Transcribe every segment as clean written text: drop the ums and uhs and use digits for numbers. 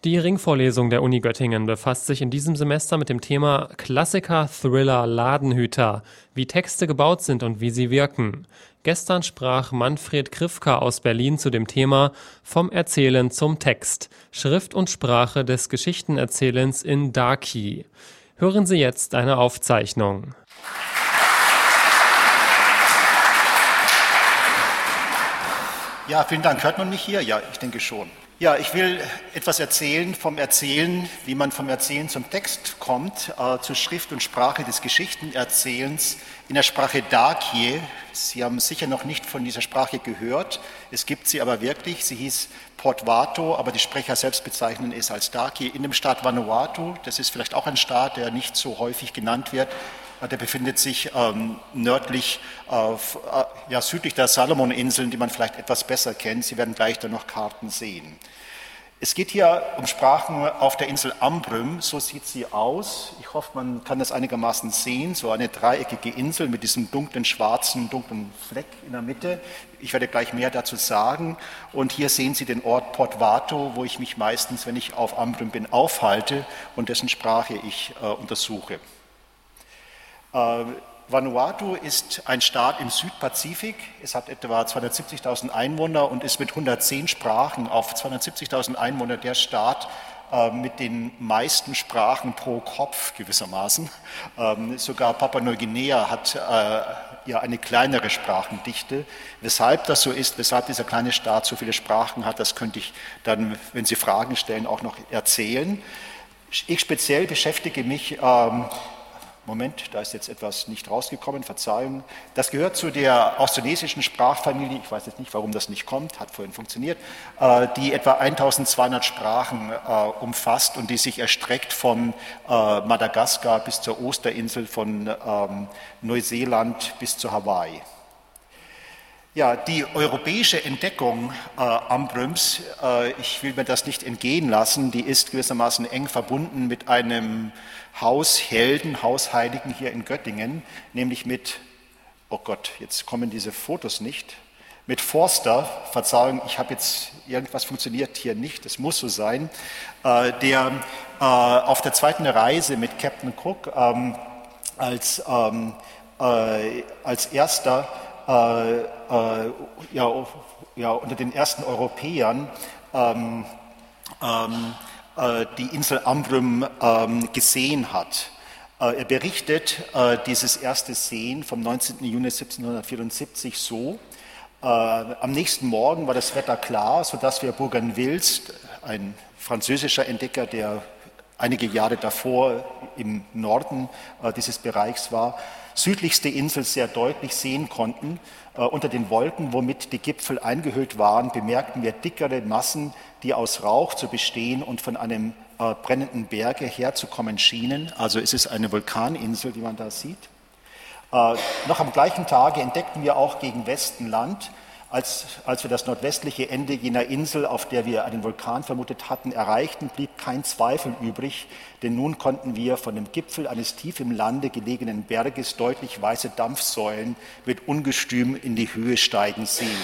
Die Ringvorlesung der Uni Göttingen befasst sich in diesem Semester mit dem Thema Klassiker, Thriller, Ladenhüter, wie Texte gebaut sind und wie sie wirken. Gestern sprach Manfred Krifka aus Berlin zu dem Thema Vom Erzählen zum Text, Schrift und Sprache des Geschichtenerzählens in Daki. Hören Sie jetzt eine Aufzeichnung. Ja, vielen Dank. Hört man mich hier? Ja, ich denke schon. Ja, ich will etwas erzählen vom Erzählen, wie man vom Erzählen zum Text kommt, zur Schrift und Sprache des Geschichtenerzählens in der Sprache Daki. Sie haben sicher noch nicht von dieser Sprache gehört. Es gibt sie aber wirklich. Sie hieß Port Vato, aber die Sprecher selbst bezeichnen es als Daki. In dem Staat Vanuatu, das ist vielleicht auch ein Staat, der nicht so häufig genannt wird. Der befindet sich nördlich, südlich der Salomoninseln, die man vielleicht etwas besser kennt. Sie werden gleich dann noch Karten sehen. Es geht hier um Sprachen auf der Insel Ambrym, so sieht sie aus. Ich hoffe, man kann das einigermaßen sehen, so eine dreieckige Insel mit diesem dunklen Fleck in der Mitte. Ich werde gleich mehr dazu sagen. Und hier sehen Sie den Ort Port Vato, wo ich mich meistens, wenn ich auf Ambrym bin, aufhalte und dessen Sprache ich untersuche. Vanuatu ist ein Staat im Südpazifik. Es hat etwa 270.000 Einwohner und ist mit 110 Sprachen auf 270.000 Einwohner der Staat mit den meisten Sprachen pro Kopf gewissermaßen. Sogar Papua-Neuguinea hat eine kleinere Sprachendichte. Weshalb das so ist, weshalb dieser kleine Staat so viele Sprachen hat, das könnte ich dann, wenn Sie Fragen stellen, auch noch erzählen. Ich speziell beschäftige mich da ist jetzt etwas nicht rausgekommen, Verzeihung. Das gehört zu der austronesischen Sprachfamilie, ich weiß jetzt nicht, warum das nicht kommt, hat vorhin funktioniert, die etwa 1200 Sprachen umfasst und die sich erstreckt von Madagaskar bis zur Osterinsel, von Neuseeland bis zu Hawaii. Ja, die europäische Entdeckung Ambryms, ich will mir das nicht entgehen lassen, die ist gewissermaßen eng verbunden mit einem Hausheiligen hier in Göttingen, nämlich mit, oh Gott, jetzt kommen diese Fotos nicht, mit Forster, Verzeihung, irgendwas funktioniert hier nicht, es muss so sein, der auf der zweiten Reise mit Captain Cook als erster unter den ersten Europäern die Insel Ambrym gesehen hat. Er berichtet dieses erste Sehen vom 19. Juni 1774 so: Am nächsten Morgen war das Wetter klar, sodass wir Bougainville, ein französischer Entdecker, der einige Jahre davor im Norden dieses Bereichs war, südlichste Insel sehr deutlich sehen konnten. Unter den Wolken, womit die Gipfel eingehüllt waren, bemerkten wir dickere Massen, die aus Rauch zu bestehen und von einem brennenden Berge herzukommen schienen. Also es ist eine Vulkaninsel, die man da sieht. Noch am gleichen Tage entdeckten wir auch gegen Westen Land. Als wir das nordwestliche Ende jener Insel, auf der wir einen Vulkan vermutet hatten, erreichten, blieb kein Zweifel übrig, denn nun konnten wir von dem Gipfel eines tief im Lande gelegenen Berges deutlich weiße Dampfsäulen mit Ungestüm in die Höhe steigen sehen.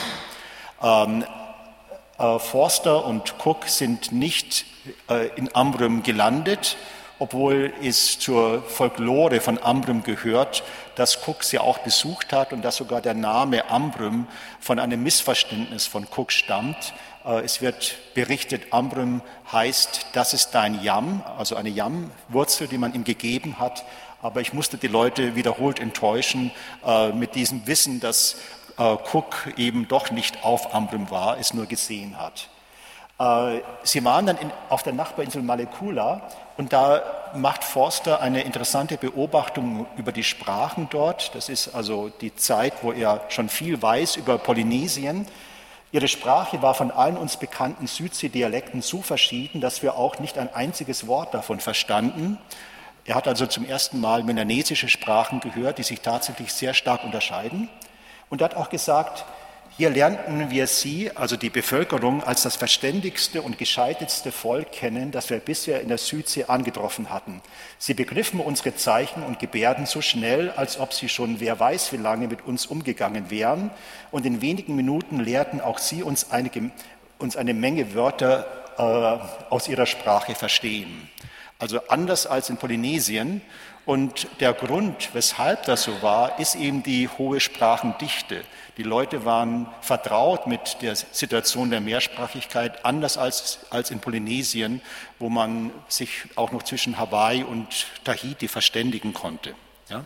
Forster und Cook sind nicht in Ambrym gelandet, obwohl es zur Folklore von Ambrym gehört, dass Cook sie auch besucht hat und dass sogar der Name Ambrym von einem Missverständnis von Cook stammt. Es wird berichtet, Ambrym heißt, das ist dein Yam, also eine Yam-Wurzel, die man ihm gegeben hat. Aber ich musste die Leute wiederholt enttäuschen mit diesem Wissen, dass Cook eben doch nicht auf Ambrym war, es nur gesehen hat. Sie waren dann auf der Nachbarinsel Malekula und da macht Forster eine interessante Beobachtung über die Sprachen dort. Das ist also die Zeit, wo er schon viel weiß über Polynesien. Ihre Sprache war von allen uns bekannten Südsee-Dialekten so verschieden, dass wir auch nicht ein einziges Wort davon verstanden. Er hat also zum ersten Mal melanesische Sprachen gehört, die sich tatsächlich sehr stark unterscheiden. Und er hat auch gesagt, hier lernten wir sie, also die Bevölkerung, als das verständigste und gescheitetste Volk kennen, das wir bisher in der Südsee angetroffen hatten. Sie begriffen unsere Zeichen und Gebärden so schnell, als ob sie schon wer weiß wie lange mit uns umgegangen wären. Und in wenigen Minuten lehrten auch sie uns eine Menge Wörter aus ihrer Sprache verstehen. Also anders als in Polynesien. Und der Grund, weshalb das so war, ist eben die hohe Sprachendichte. Die Leute waren vertraut mit der Situation der Mehrsprachigkeit, anders als in Polynesien, wo man sich auch noch zwischen Hawaii und Tahiti verständigen konnte. Ja?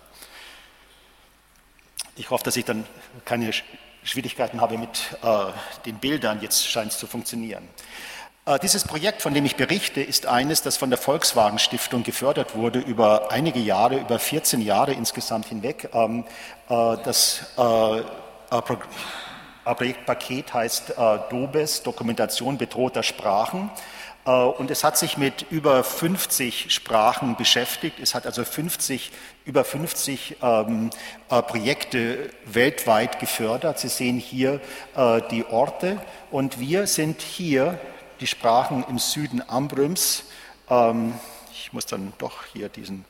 Ich hoffe, dass ich dann keine Schwierigkeiten habe mit den Bildern. Jetzt scheint es zu funktionieren. Dieses Projekt, von dem ich berichte, ist eines, das von der Volkswagen Stiftung gefördert wurde über einige Jahre, über 14 Jahre insgesamt hinweg. Das Projektpaket heißt DOBES, Dokumentation bedrohter Sprachen. Und es hat sich mit über 50 Sprachen beschäftigt. Es hat also über 50 Projekte weltweit gefördert. Sie sehen hier die Orte und wir sind hier die Sprachen im Süden Ambrüms. Ich muss dann doch hier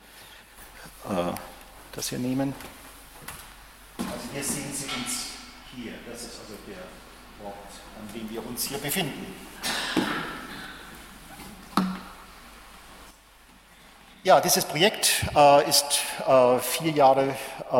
das hier nehmen. Also hier sehen Sie uns hier. Das ist also der Ort, an dem wir uns hier befinden. Ja, dieses Projekt ist 4 Jahre,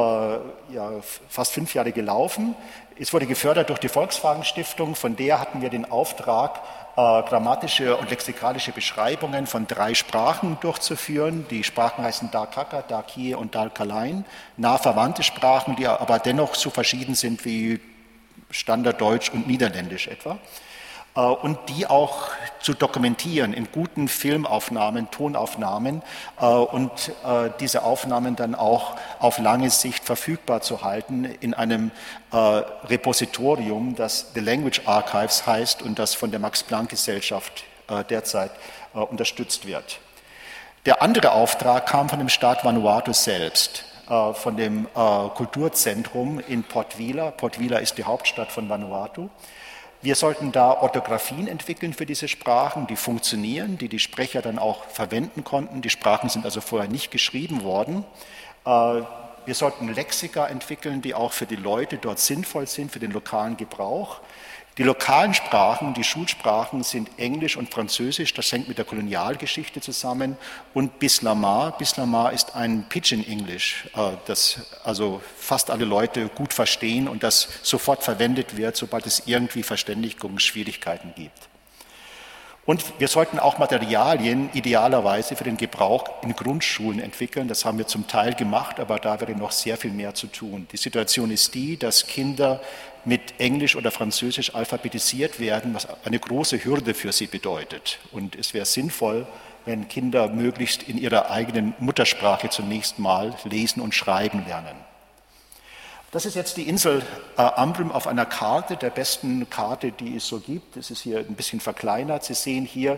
fast 5 Jahre gelaufen. Es wurde gefördert durch die Volkswagen Stiftung. Von der hatten wir den Auftrag, grammatische und lexikalische Beschreibungen von 3 Sprachen durchzuführen. Die Sprachen heißen Dakaka, Dakie und Dalkalein. Nah verwandte Sprachen, die aber dennoch so verschieden sind wie Standarddeutsch und Niederländisch etwa. Und die auch zu dokumentieren in guten Filmaufnahmen, Tonaufnahmen und diese Aufnahmen dann auch auf lange Sicht verfügbar zu halten in einem Repositorium, das The Language Archives heißt und das von der Max-Planck-Gesellschaft derzeit unterstützt wird. Der andere Auftrag kam von dem Staat Vanuatu selbst, von dem Kulturzentrum in Port Vila. Port Vila ist die Hauptstadt von Vanuatu. Wir sollten da Orthografien entwickeln für diese Sprachen, die funktionieren, die Sprecher dann auch verwenden konnten. Die Sprachen sind also vorher nicht geschrieben worden. Wir sollten Lexika entwickeln, die auch für die Leute dort sinnvoll sind, für den lokalen Gebrauch. Die lokalen Sprachen, die Schulsprachen sind Englisch und Französisch, das hängt mit der Kolonialgeschichte zusammen, und Bislamar. Bislamar ist ein Pidgin-Englisch, das also fast alle Leute gut verstehen und das sofort verwendet wird, sobald es irgendwie Verständigungsschwierigkeiten gibt. Und wir sollten auch Materialien idealerweise für den Gebrauch in Grundschulen entwickeln. Das haben wir zum Teil gemacht, aber da wäre noch sehr viel mehr zu tun. Die Situation ist die, dass Kinder mit Englisch oder Französisch alphabetisiert werden, was eine große Hürde für sie bedeutet. Und es wäre sinnvoll, wenn Kinder möglichst in ihrer eigenen Muttersprache zunächst mal lesen und schreiben lernen. Das ist jetzt die Insel Ambrym auf einer Karte, der besten Karte, die es so gibt. Das ist hier ein bisschen verkleinert. Sie sehen hier,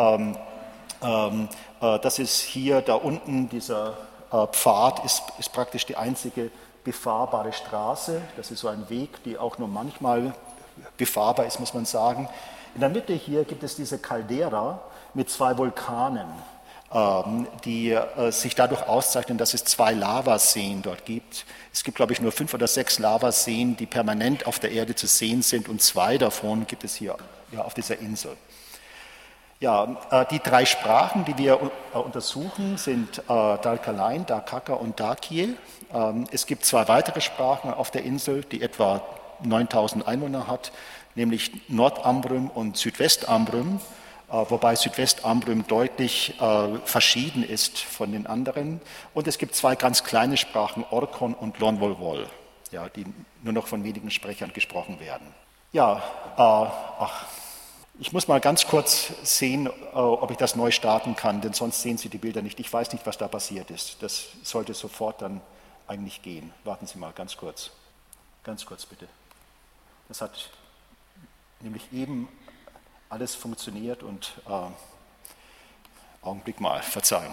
das ist hier da unten, dieser Pfad ist praktisch die einzige befahrbare Straße. Das ist so ein Weg, die auch nur manchmal befahrbar ist, muss man sagen. In der Mitte hier gibt es diese Caldera mit 2 Vulkanen, die sich dadurch auszeichnen, dass es 2 Lavaseen dort gibt. Es gibt, glaube ich, nur 5 oder 6 Lavaseen, die permanent auf der Erde zu sehen sind, und 2 davon gibt es hier auf dieser Insel. Ja, die 3 Sprachen, die wir untersuchen, sind Dalkalein, Dakaka und Dakie. Es gibt 2 weitere Sprachen auf der Insel, die etwa 9000 Einwohner hat, nämlich Nordambrym und Südwestambrym, wobei Südwestambrym deutlich verschieden ist von den anderen. Und es gibt 2 ganz kleine Sprachen, Orkhon und Lonvolvol, ja, die nur noch von wenigen Sprechern gesprochen werden. Ja, ich muss mal ganz kurz sehen, ob ich das neu starten kann, denn sonst sehen Sie die Bilder nicht. Ich weiß nicht, was da passiert ist. Das sollte sofort dann eigentlich gehen. Warten Sie mal, ganz kurz. Ganz kurz bitte. Das hat nämlich eben alles funktioniert und Augenblick mal, Verzeihung.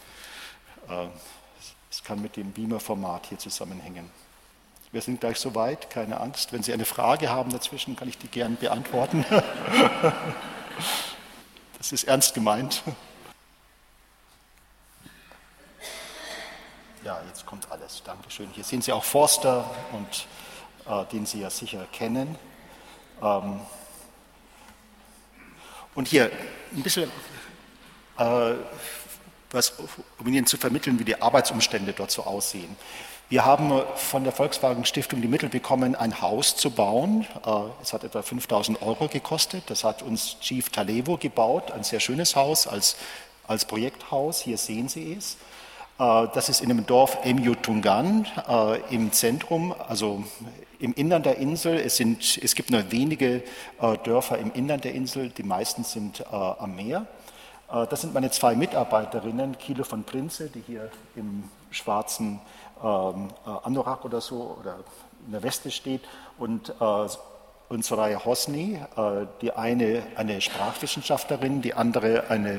Es kann mit dem Beamer-Format hier zusammenhängen. Wir sind gleich soweit, keine Angst. Wenn Sie eine Frage haben dazwischen, kann ich die gern beantworten. Das ist ernst gemeint. Ja, jetzt kommt alles. Dankeschön. Hier sehen Sie auch Forster, und den Sie ja sicher kennen. Und hier ein bisschen um Ihnen zu vermitteln, wie die Arbeitsumstände dort so aussehen. Wir haben von der Volkswagen Stiftung die Mittel bekommen, ein Haus zu bauen. Es hat etwa 5.000 € gekostet. Das hat uns Chief Talevo gebaut, ein sehr schönes Haus als Projekthaus. Hier sehen Sie es. Das ist in dem Dorf Emjutungan im Zentrum, also im Innern der Insel. Es gibt nur wenige Dörfer im Innern der Insel, die meisten sind am Meer. Das sind meine 2 Mitarbeiterinnen, Kilo von Prinze, die hier im schwarzen Anorak oder so oder in der Weste steht, und Soraya Hosni, die eine Sprachwissenschaftlerin, die andere eine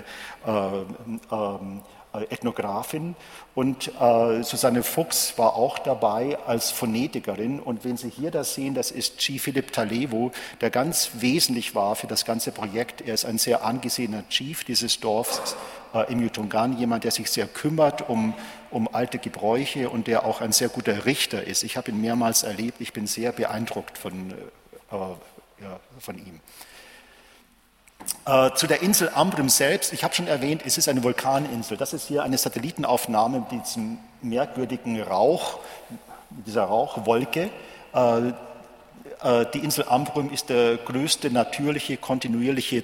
Ethnografin, und Susanne Fuchs war auch dabei als Phonetikerin. Und wenn Sie hier das sehen, das ist Chief Philipp Talevo, der ganz wesentlich war für das ganze Projekt. Er ist ein sehr angesehener Chief dieses Dorfs im Jutungan, jemand, der sich sehr kümmert um alte Gebräuche und der auch ein sehr guter Richter ist. Ich habe ihn mehrmals erlebt, ich bin sehr beeindruckt von ihm. Zu der Insel Ambrym selbst, ich habe schon erwähnt, es ist eine Vulkaninsel. Das ist hier eine Satellitenaufnahme mit diesem merkwürdigen Rauch, mit dieser Rauchwolke. Die Insel Ambrym ist der größte natürliche, kontinuierliche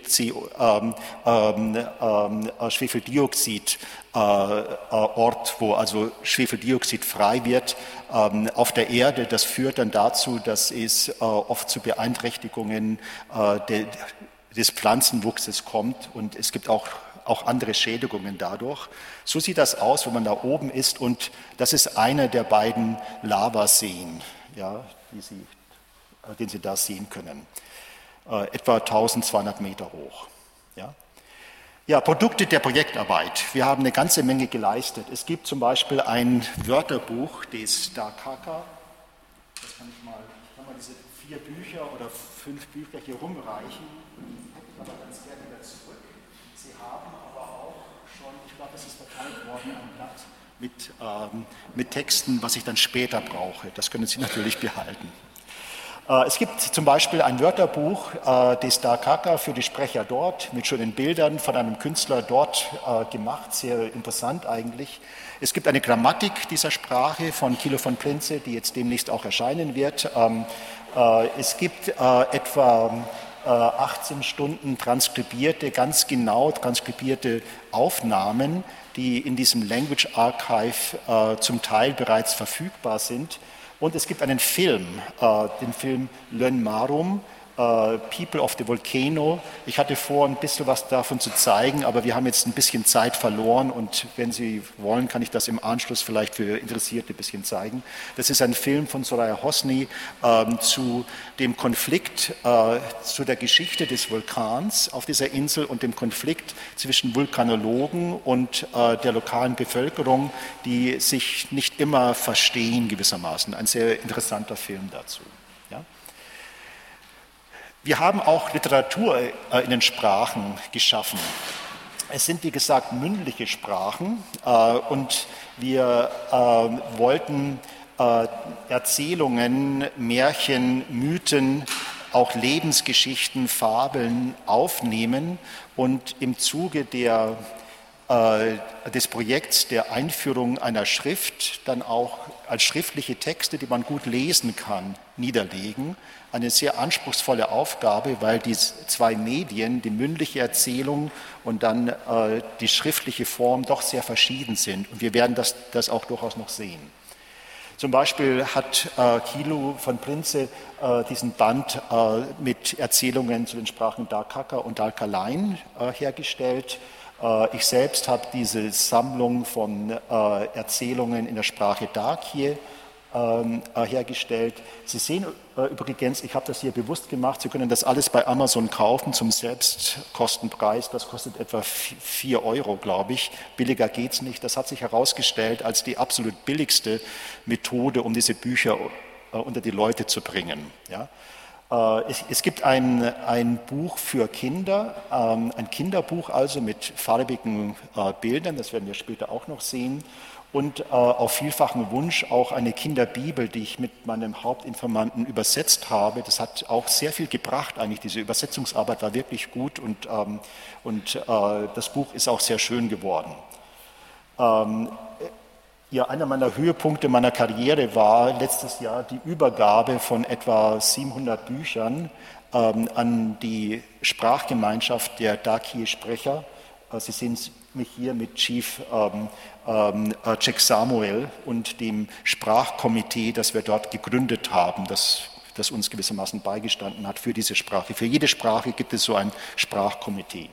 Schwefeldioxid-Ort, wo also Schwefeldioxid frei wird auf der Erde. Das führt dann dazu, dass es oft zu Beeinträchtigungen des Pflanzenwuchses kommt, und es gibt auch andere Schädigungen dadurch. So sieht das aus, wenn man da oben ist, und das ist einer der beiden Lavaseen, ja, den Sie da sehen können, etwa 1200 Meter hoch. Ja. Ja, Produkte der Projektarbeit. Wir haben eine ganze Menge geleistet. Es gibt zum Beispiel ein Wörterbuch des Dakaka. Ich kann mal diese 4 Bücher oder 5 Bücher hier rumreichen. Ich aber ganz gerne wieder zurück. Sie haben aber auch schon, ich glaube, es ist verteilt worden, ein Blatt mit Texten, was ich dann später brauche. Das können Sie natürlich behalten. Es gibt zum Beispiel ein Wörterbuch des Dakaka für die Sprecher dort mit schönen Bildern von einem Künstler dort gemacht, sehr interessant eigentlich. Es gibt eine Grammatik dieser Sprache von Kilo von Prinze, die jetzt demnächst auch erscheinen wird. Es gibt etwa 18 Stunden ganz genau transkribierte Aufnahmen, die in diesem Language Archive zum Teil bereits verfügbar sind. Und es gibt einen Film, den Film Lön Marum, People of the Volcano. Ich hatte vor, ein bisschen was davon zu zeigen, aber wir haben jetzt ein bisschen Zeit verloren, und wenn Sie wollen, kann ich das im Anschluss vielleicht für Interessierte ein bisschen zeigen. Das ist ein Film von Soraya Hosni zu dem Konflikt, zu der Geschichte des Vulkans auf dieser Insel und dem Konflikt zwischen Vulkanologen und der lokalen Bevölkerung, die sich nicht immer verstehen gewissermaßen. Ein sehr interessanter Film dazu. Ja? Wir haben auch Literatur in den Sprachen geschaffen. Es sind, wie gesagt, mündliche Sprachen, und wir wollten Erzählungen, Märchen, Mythen, auch Lebensgeschichten, Fabeln aufnehmen und im Zuge des Projekts der Einführung einer Schrift dann auch als schriftliche Texte, die man gut lesen kann, niederlegen. Eine sehr anspruchsvolle Aufgabe, weil die 2 Medien, die mündliche Erzählung und dann die schriftliche Form, doch sehr verschieden sind. Und wir werden das auch durchaus noch sehen. Zum Beispiel hat Kilo von Prinze diesen Band mit Erzählungen zu den Sprachen Dakaka und Dalkalain hergestellt. Ich selbst habe diese Sammlung von Erzählungen in der Sprache Dakje hergestellt. Sie sehen übrigens, ich habe das hier bewusst gemacht, Sie können das alles bei Amazon kaufen zum Selbstkostenpreis. Das kostet etwa 4 €, glaube ich. Billiger geht es nicht. Das hat sich herausgestellt als die absolut billigste Methode, um diese Bücher unter die Leute zu bringen. Ja? Es gibt ein Buch für Kinder, ein Kinderbuch also mit farbigen Bildern, das werden wir später auch noch sehen. Und auf vielfachen Wunsch auch eine Kinderbibel, die ich mit meinem Hauptinformanten übersetzt habe. Das hat auch sehr viel gebracht eigentlich, diese Übersetzungsarbeit war wirklich gut und das Buch ist auch sehr schön geworden. Ja, einer meiner Höhepunkte meiner Karriere war letztes Jahr die Übergabe von etwa 700 Büchern an die Sprachgemeinschaft der Daki-Sprecher. Sie sehen mich hier mit Chief Jack Samuel und dem Sprachkomitee, das wir dort gegründet haben, das uns gewissermaßen beigestanden hat für diese Sprache. Für jede Sprache gibt es so ein Sprachkomitee.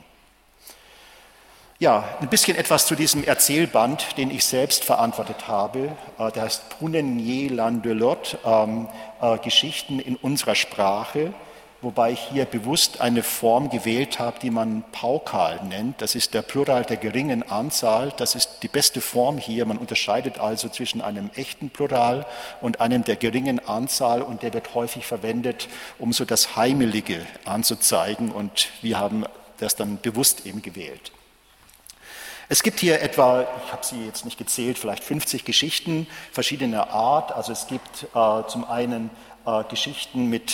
Ja, ein bisschen etwas zu diesem Erzählband, den ich selbst verantwortet habe. Der heißt Prunenier Landelot, Geschichten in unserer Sprache, wobei ich hier bewusst eine Form gewählt habe, die man Paukal nennt. Das ist der Plural der geringen Anzahl. Das ist die beste Form hier. Man unterscheidet also zwischen einem echten Plural und einem der geringen Anzahl und der wird häufig verwendet, um so das Heimelige anzuzeigen und wir haben das dann bewusst eben gewählt. Es gibt hier etwa, ich habe sie jetzt nicht gezählt, vielleicht 50 Geschichten verschiedener Art. Also es gibt zum einen Geschichten mit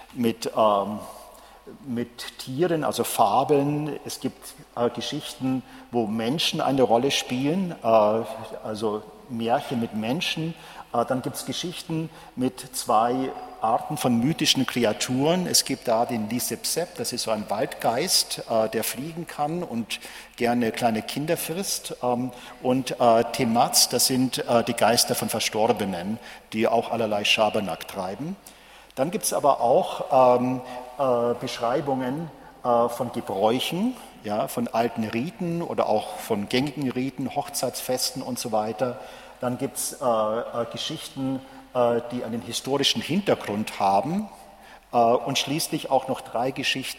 Tieren, also Fabeln. Es gibt Geschichten, wo Menschen eine Rolle spielen, also Märchen mit Menschen. Dann gibt es Geschichten mit zwei Arten von mythischen Kreaturen. Es gibt da den Lisepsep, das ist so ein Waldgeist, der fliegen kann und gerne kleine Kinder frisst. Und Temaz, das sind die Geister von Verstorbenen, die auch allerlei Schabernack treiben. Dann gibt es aber auch Beschreibungen von Gebräuchen, ja, von alten Riten oder auch von gängigen Riten, Hochzeitsfesten und so weiter. Dann gibt es Geschichten, die einen historischen Hintergrund haben und schließlich auch noch drei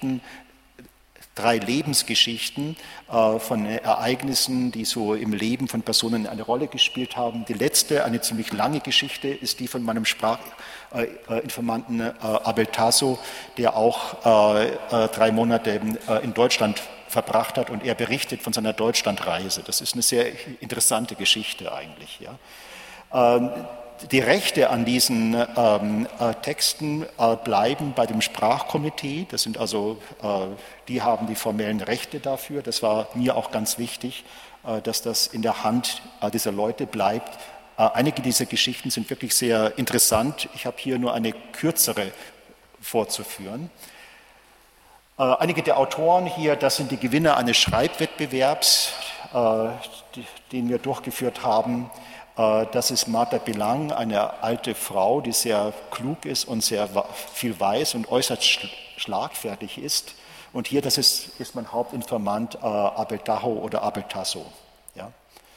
Lebensgeschichten von Ereignissen, die so im Leben von Personen eine Rolle gespielt haben. Die letzte, eine ziemlich lange Geschichte, ist die von meinem Sprachinformanten Abel Tasso, der auch 3 Monate in Deutschland verbracht hat und er berichtet von seiner Deutschlandreise. Das ist eine sehr interessante Geschichte eigentlich. Ja. Die Rechte an diesen Texten bleiben bei dem Sprachkomitee. Das sind also, die haben die formellen Rechte dafür. Das war mir auch ganz wichtig, dass das in der Hand dieser Leute bleibt. Einige dieser Geschichten sind wirklich sehr interessant. Ich habe hier nur eine kürzere vorzuführen. Einige der Autoren hier, das sind die Gewinner eines Schreibwettbewerbs, den wir durchgeführt haben. Das ist Martha Belang, eine alte Frau, die sehr klug ist und sehr viel weiß und äußerst schlagfertig ist. Und hier, das ist mein Hauptinformant Abel Taho oder Abel Tasso. Ja.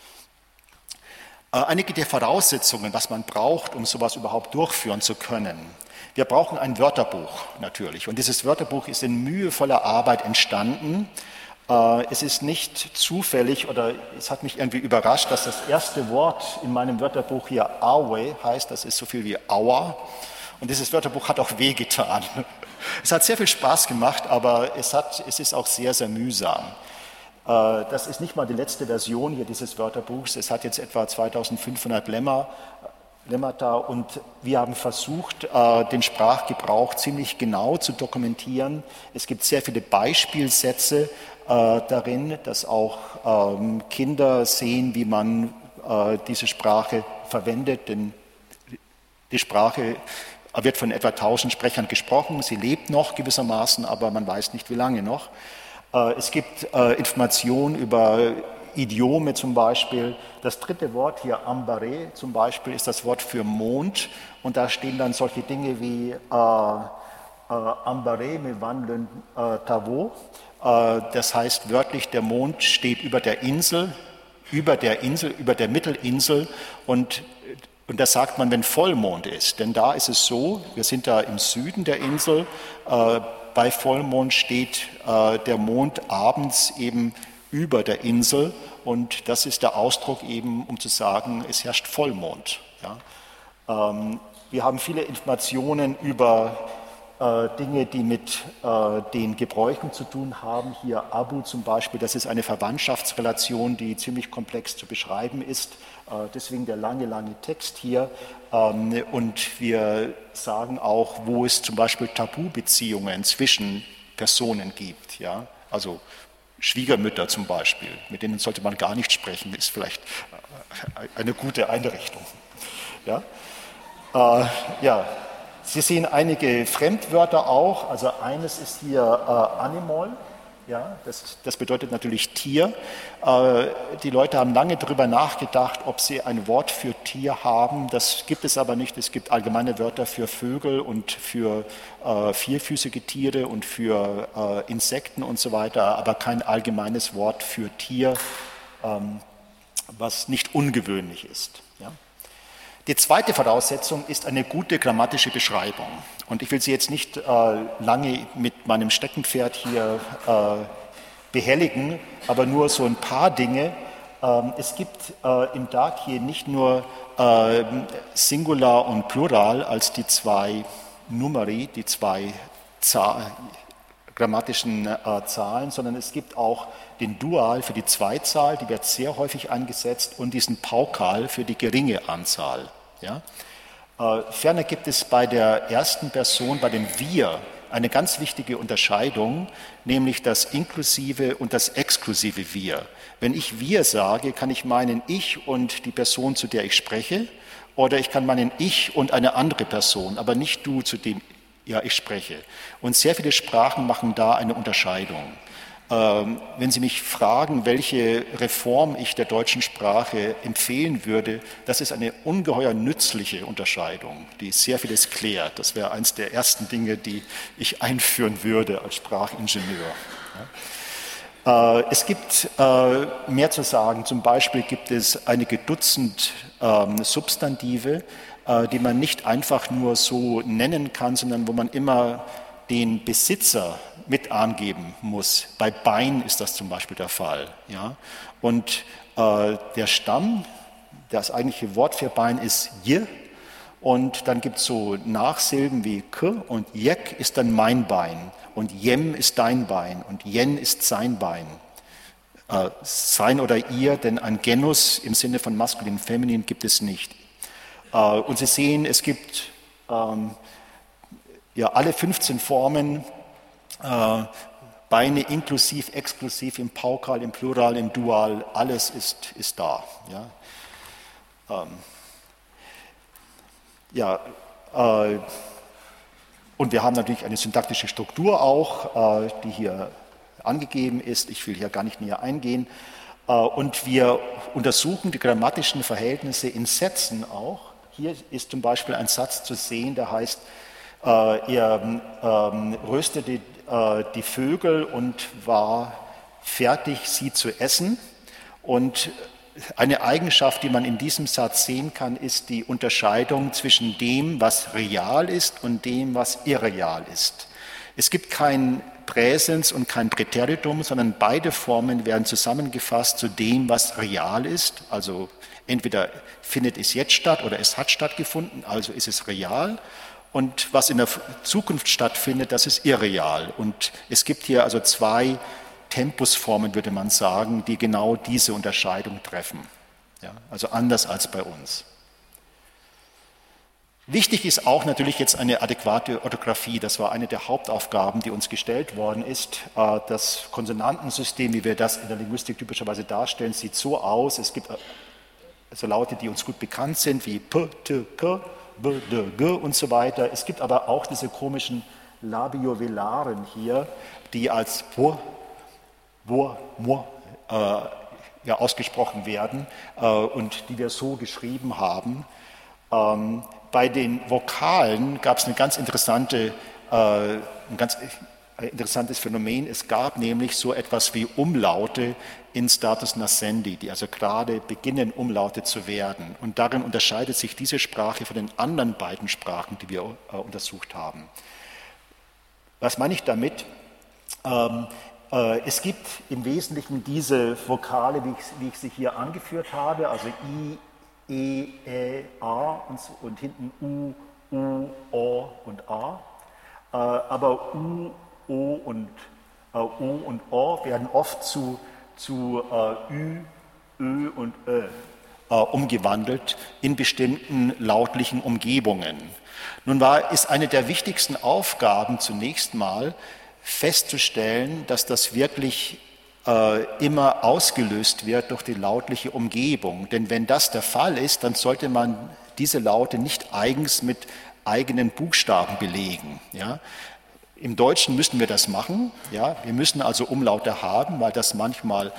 Einige der Voraussetzungen, was man braucht, um sowas überhaupt durchführen zu können. Wir brauchen ein Wörterbuch natürlich. Und dieses Wörterbuch ist in mühevoller Arbeit entstanden. Es ist nicht zufällig oder es hat mich irgendwie überrascht, dass das erste Wort in meinem Wörterbuch hier Aue heißt, das ist so viel wie Aua. Und dieses Wörterbuch hat auch wehgetan. Es hat sehr viel Spaß gemacht, aber es ist auch sehr, sehr mühsam. Das ist nicht mal die letzte Version hier dieses Wörterbuchs. Es hat jetzt etwa 2500 Lemmata und wir haben versucht, den Sprachgebrauch ziemlich genau zu dokumentieren. Es gibt sehr viele Beispielsätze darin, dass auch Kinder sehen, wie man diese Sprache verwendet, denn die Sprache wird von etwa 1000 Sprechern gesprochen, sie lebt noch gewissermaßen, aber man weiß nicht, wie lange noch. Es gibt Informationen über Idiome zum Beispiel. Das dritte Wort hier, Ambare zum Beispiel, ist das Wort für Mond und da stehen dann solche Dinge wie Ambare me vanlen tavo. Das heißt wörtlich, der Mond steht über der Mittelinsel und das sagt man, wenn Vollmond ist. Denn da ist es so, wir sind da im Süden der Insel, bei Vollmond steht der Mond abends eben über der Insel und das ist der Ausdruck eben, um zu sagen, es herrscht Vollmond. Ja. Wir haben viele Informationen über Dinge, die mit den Gebräuchen zu tun haben. Hier Abu zum Beispiel, das ist eine Verwandtschaftsrelation, die ziemlich komplex zu beschreiben ist. Deswegen der lange Text hier. Und wir sagen auch, wo es zum Beispiel Tabubeziehungen zwischen Personen gibt. Ja? Also Schwiegermütter zum Beispiel, mit denen sollte man gar nicht sprechen, ist vielleicht eine gute Einrichtung. Ja? Ja. Sie sehen einige Fremdwörter auch, also eines ist hier Animal, ja, das bedeutet natürlich Tier. Die Leute haben lange darüber nachgedacht, ob sie ein Wort für Tier haben, das gibt es aber nicht. Es gibt allgemeine Wörter für Vögel und für vierfüßige Tiere und für Insekten und so weiter, aber kein allgemeines Wort für Tier, was nicht ungewöhnlich ist. Ja. Die zweite Voraussetzung ist eine gute grammatische Beschreibung. Und ich will Sie jetzt nicht lange mit meinem Steckenpferd hier behelligen, aber nur so ein paar Dinge. Es gibt im DAG hier nicht nur Singular und Plural als die zwei Numeri, die zwei grammatischen Zahlen, sondern es gibt auch den Dual für die Zweizahl, die wird sehr häufig eingesetzt, und diesen Paukal für die geringe Anzahl. Ja? Ferner gibt es bei der ersten Person, bei dem Wir, eine ganz wichtige Unterscheidung, nämlich das inklusive und das exklusive Wir. Wenn ich Wir sage, kann ich meinen ich und die Person, zu der ich spreche, oder ich kann meinen ich und eine andere Person, aber nicht du, zu dem ich spreche. Und sehr viele Sprachen machen da eine Unterscheidung. Wenn Sie mich fragen, welche Reform ich der deutschen Sprache empfehlen würde, das ist eine ungeheuer nützliche Unterscheidung, die sehr vieles klärt. Das wäre eines der ersten Dinge, die ich einführen würde als Sprachingenieur. Es gibt mehr zu sagen. Zum Beispiel gibt es einige Dutzend Substantive, die man nicht einfach nur so nennen kann, sondern wo man immer den Besitzer mit angeben muss. Bei Bein ist das zum Beispiel der Fall. Ja? Und der Stamm, das eigentliche Wort für Bein ist je, und dann gibt es so Nachsilben wie k, und jek ist dann mein Bein, und jem ist dein Bein, und jen ist sein Bein. Sein oder ihr, denn ein Genus im Sinne von maskulin, feminin gibt es nicht. Und Sie sehen, es gibt alle 15 Formen, Beine inklusiv, exklusiv, im Paukal, im Plural, im Dual, alles ist da. Und wir haben natürlich eine syntaktische Struktur auch, die hier angegeben ist. Ich will hier gar nicht näher eingehen. Und wir untersuchen die grammatischen Verhältnisse in Sätzen auch. Hier ist zum Beispiel ein Satz zu sehen, der heißt, er röstete die Vögel und war fertig, sie zu essen. Und eine Eigenschaft, die man in diesem Satz sehen kann, ist die Unterscheidung zwischen dem, was real ist, und dem, was irreal ist. Es gibt kein Präsens und kein Präteritum, sondern beide Formen werden zusammengefasst zu dem, was real ist. Also entweder findet es jetzt statt oder es hat stattgefunden, also ist es real. Und was in der Zukunft stattfindet, das ist irreal. Und es gibt hier also zwei Tempusformen, würde man sagen, die genau diese Unterscheidung treffen. Ja, also anders als bei uns. Wichtig ist auch natürlich jetzt eine adäquate Orthographie. Das war eine der Hauptaufgaben, die uns gestellt worden ist. Das Konsonantensystem, wie wir das in der Linguistik typischerweise darstellen, sieht so aus. Es gibt also Laute, die uns gut bekannt sind, wie P, T, K, B, D, G und so weiter. Es gibt aber auch diese komischen Labiovelaren hier, die als wo, ausgesprochen werden und die wir so geschrieben haben. Bei den Vokalen gab es ein ganz interessantes Phänomen. Es gab nämlich so etwas wie Umlaute in Status Nascendi, die also gerade beginnen, Umlaute zu werden. Und darin unterscheidet sich diese Sprache von den anderen beiden Sprachen, die wir untersucht haben. Was meine ich damit? Es gibt im Wesentlichen diese Vokale, wie ich sie hier angeführt habe, also I, E, A und hinten U, O und A. aber U, O und O werden oft zu Ü, Ö und Ö umgewandelt in bestimmten lautlichen Umgebungen. Nun ist eine der wichtigsten Aufgaben zunächst mal festzustellen, dass das wirklich immer ausgelöst wird durch die lautliche Umgebung. Denn wenn das der Fall ist, dann sollte man diese Laute nicht eigens mit eigenen Buchstaben belegen. Ja? Im Deutschen müssen wir das machen. Ja? Wir müssen also Umlaute haben, weil das manchmal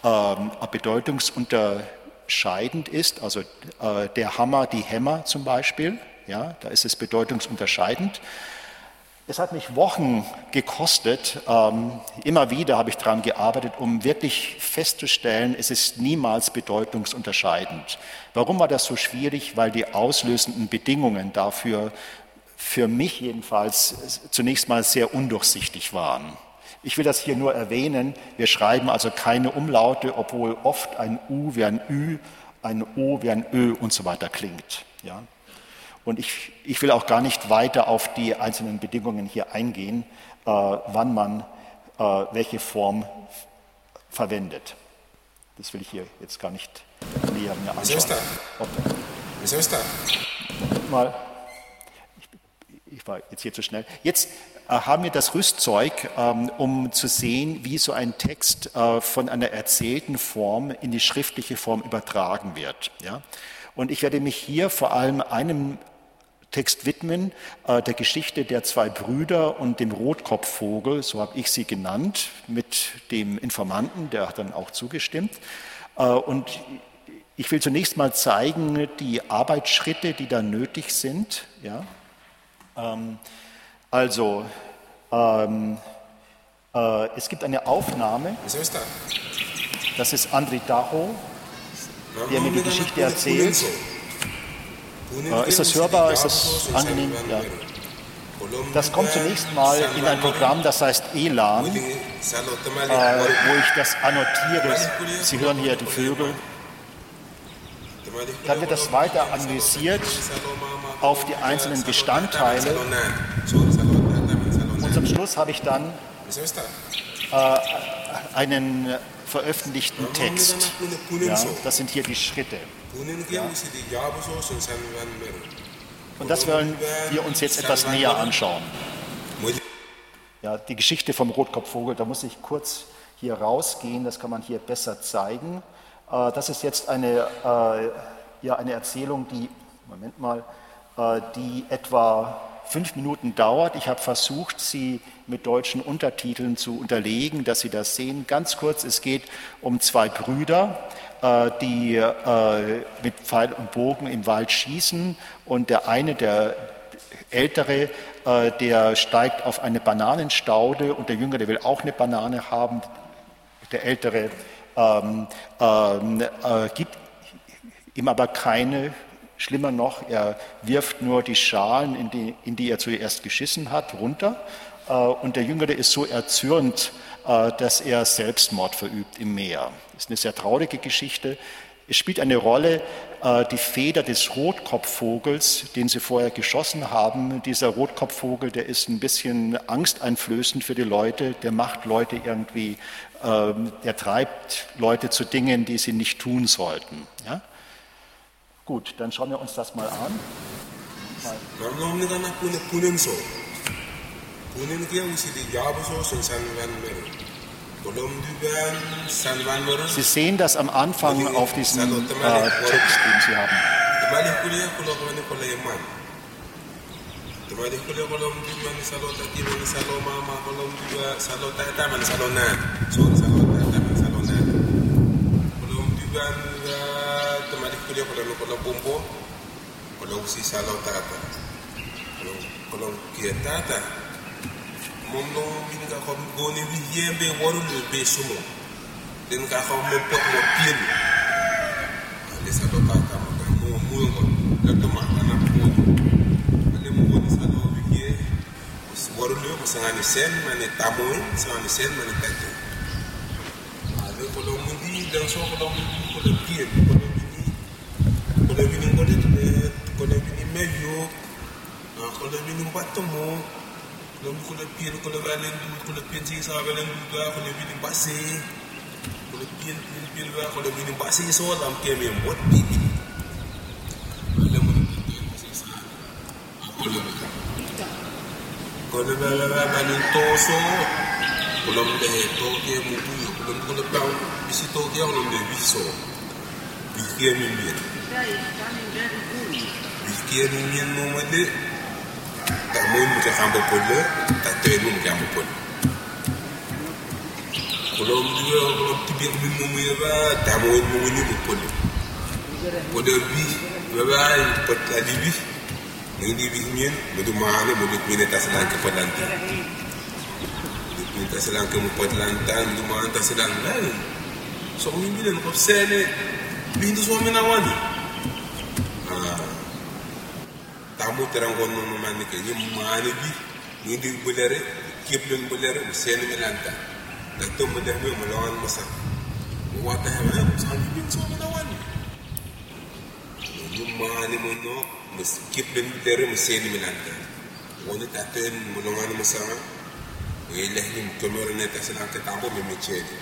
bedeutungsunterscheidend ist. Also der Hammer, die Hämmer zum Beispiel, ja? Da ist es bedeutungsunterscheidend. Es hat mich Wochen gekostet, immer wieder habe ich daran gearbeitet, um wirklich festzustellen, es ist niemals bedeutungsunterscheidend. Warum war das so schwierig? Weil die auslösenden Bedingungen dafür für mich jedenfalls zunächst mal sehr undurchsichtig waren. Ich will das hier nur erwähnen, wir schreiben also keine Umlaute, obwohl oft ein U wie ein Ü, ein O wie ein Ö und so weiter klingt. Ja? Und ich will auch gar nicht weiter auf die einzelnen Bedingungen hier eingehen, wann man welche Form verwendet. Das will ich hier jetzt gar nicht näher mir anschauen. Mal, ich war jetzt hier zu schnell. Jetzt haben wir das Rüstzeug, um zu sehen, wie so ein Text von einer erzählten Form in die schriftliche Form übertragen wird. Ja? Und ich werde mich hier vor allem einem Text widmen, der Geschichte der zwei Brüder und dem Rotkopfvogel, so habe ich sie genannt, mit dem Informanten, der hat dann auch zugestimmt. Und ich will zunächst mal zeigen, die Arbeitsschritte, die da nötig sind. Ja? Es gibt eine Aufnahme, das ist André Daho, der mir die Geschichte erzählt. Ist das hörbar? Ist das angenehm? Ja. Das kommt zunächst mal in ein Programm, das heißt Elan, wo ich das annotiere. Sie hören hier die Vögel. Dann wird das weiter analysiert auf die einzelnen Bestandteile. Und zum Schluss habe ich dann einen veröffentlichten Text. Ja, das sind hier die Schritte. Ja. Und das wollen wir uns jetzt etwas näher anschauen. Ja, die Geschichte vom Rotkopfvogel, da muss ich kurz hier rausgehen, das kann man hier besser zeigen. Das ist jetzt eine Erzählung, die etwa 5 Minuten dauert. Ich habe versucht, sie mit deutschen Untertiteln zu unterlegen, dass Sie das sehen. Ganz kurz, es geht um zwei Brüder, die mit Pfeil und Bogen im Wald schießen. Und der eine, der Ältere, der steigt auf eine Bananenstaude und der Jüngere, der will auch eine Banane haben. Der Ältere gibt ihm aber keine. Schlimmer noch, er wirft nur die Schalen, in die er zuerst geschissen hat, runter. Und der Jüngere ist so erzürnt, dass er Selbstmord verübt im Meer. Das ist eine sehr traurige Geschichte. Es spielt eine Rolle die Feder des Rotkopfvogels, den sie vorher geschossen haben. Dieser Rotkopfvogel, der ist ein bisschen angsteinflößend für die Leute. Der macht Leute irgendwie, der treibt Leute zu Dingen, die sie nicht tun sollten. Ja? Gut, dann schauen wir uns das mal an. Sie sehen das am Anfang auf diesem Text, den Sie haben. Lom ko le pien ko le valen du ko le pien si sa valen du ko le vini basse ko le pien ko le vini basse so lam ke me mot bi le mo si sa ko le valen to so ko le to ke mu bu ko le pa bisi to ke on le biso bi ke mi mi bi ke mi mo mo de tak mau macam hamba pula, tak tahu macam hamba pula. Kalau dia kalau tiba minum apa, tak mau minum pula. Pada bi, bye pada bi, ini bi ni, mudah mana mudah punya tak selang ke pelantan. Tak selang ke pelantan, mudah mana tak selang lain. So ini dia nak sele, bintu suami nawani. Tamu terang kono mani ke ni mani bi ni di bolere kiplen bolere sen melanta dato mudah me melawan masa wata ha sami bin so melawan ni mani mono mes kiplen bolere sen melanta woni taten melawan masa wele ni mtomor ne tasana ke tambo me mechede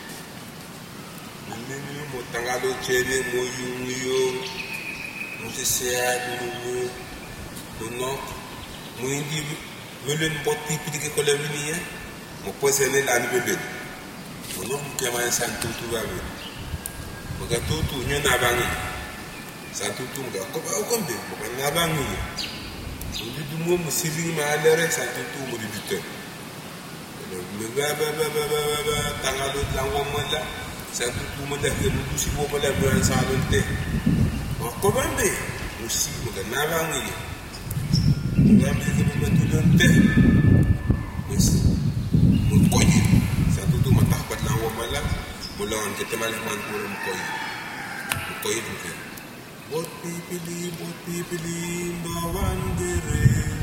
ni mo tangalo chene mo yunyo mo se mo no muindi velen botti pidi ke kola vini mo posene la ni bebe no ke ma san tutu ba be mo ga tutu nyo na bangi san tutu ga ko ba ko mbe mo na bangi ndi du mo musili ma alere san tutu mo di bitte me ba tangalo lango mo la san tutu mo da ke mo si bo la be san lonte ko ba mbe musi mo ga na bangi Kami betul lonte, wes, mukoi, satu tu mata pat lawa malam, mulangan kita malam mantul mukoi juga. Bot pipili, bawan gere,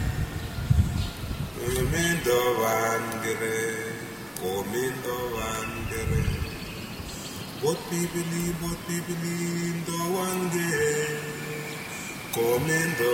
mendawan gere, komendawan gere. Bot pipili, bawan gere. Comendo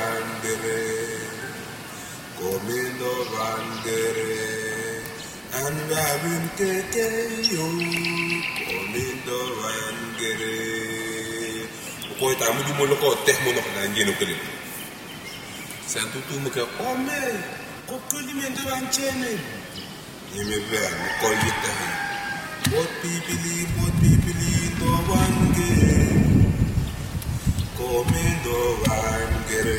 bandere, anvabin keke yo, comendo bandere. Kau tamu di mulut kau teh mulut nanti nak keli. Satu tu muka kome, kau keli mendo bancene. Ini beran, kau kita. Bot pipili, do bandere. Comiendo bangere,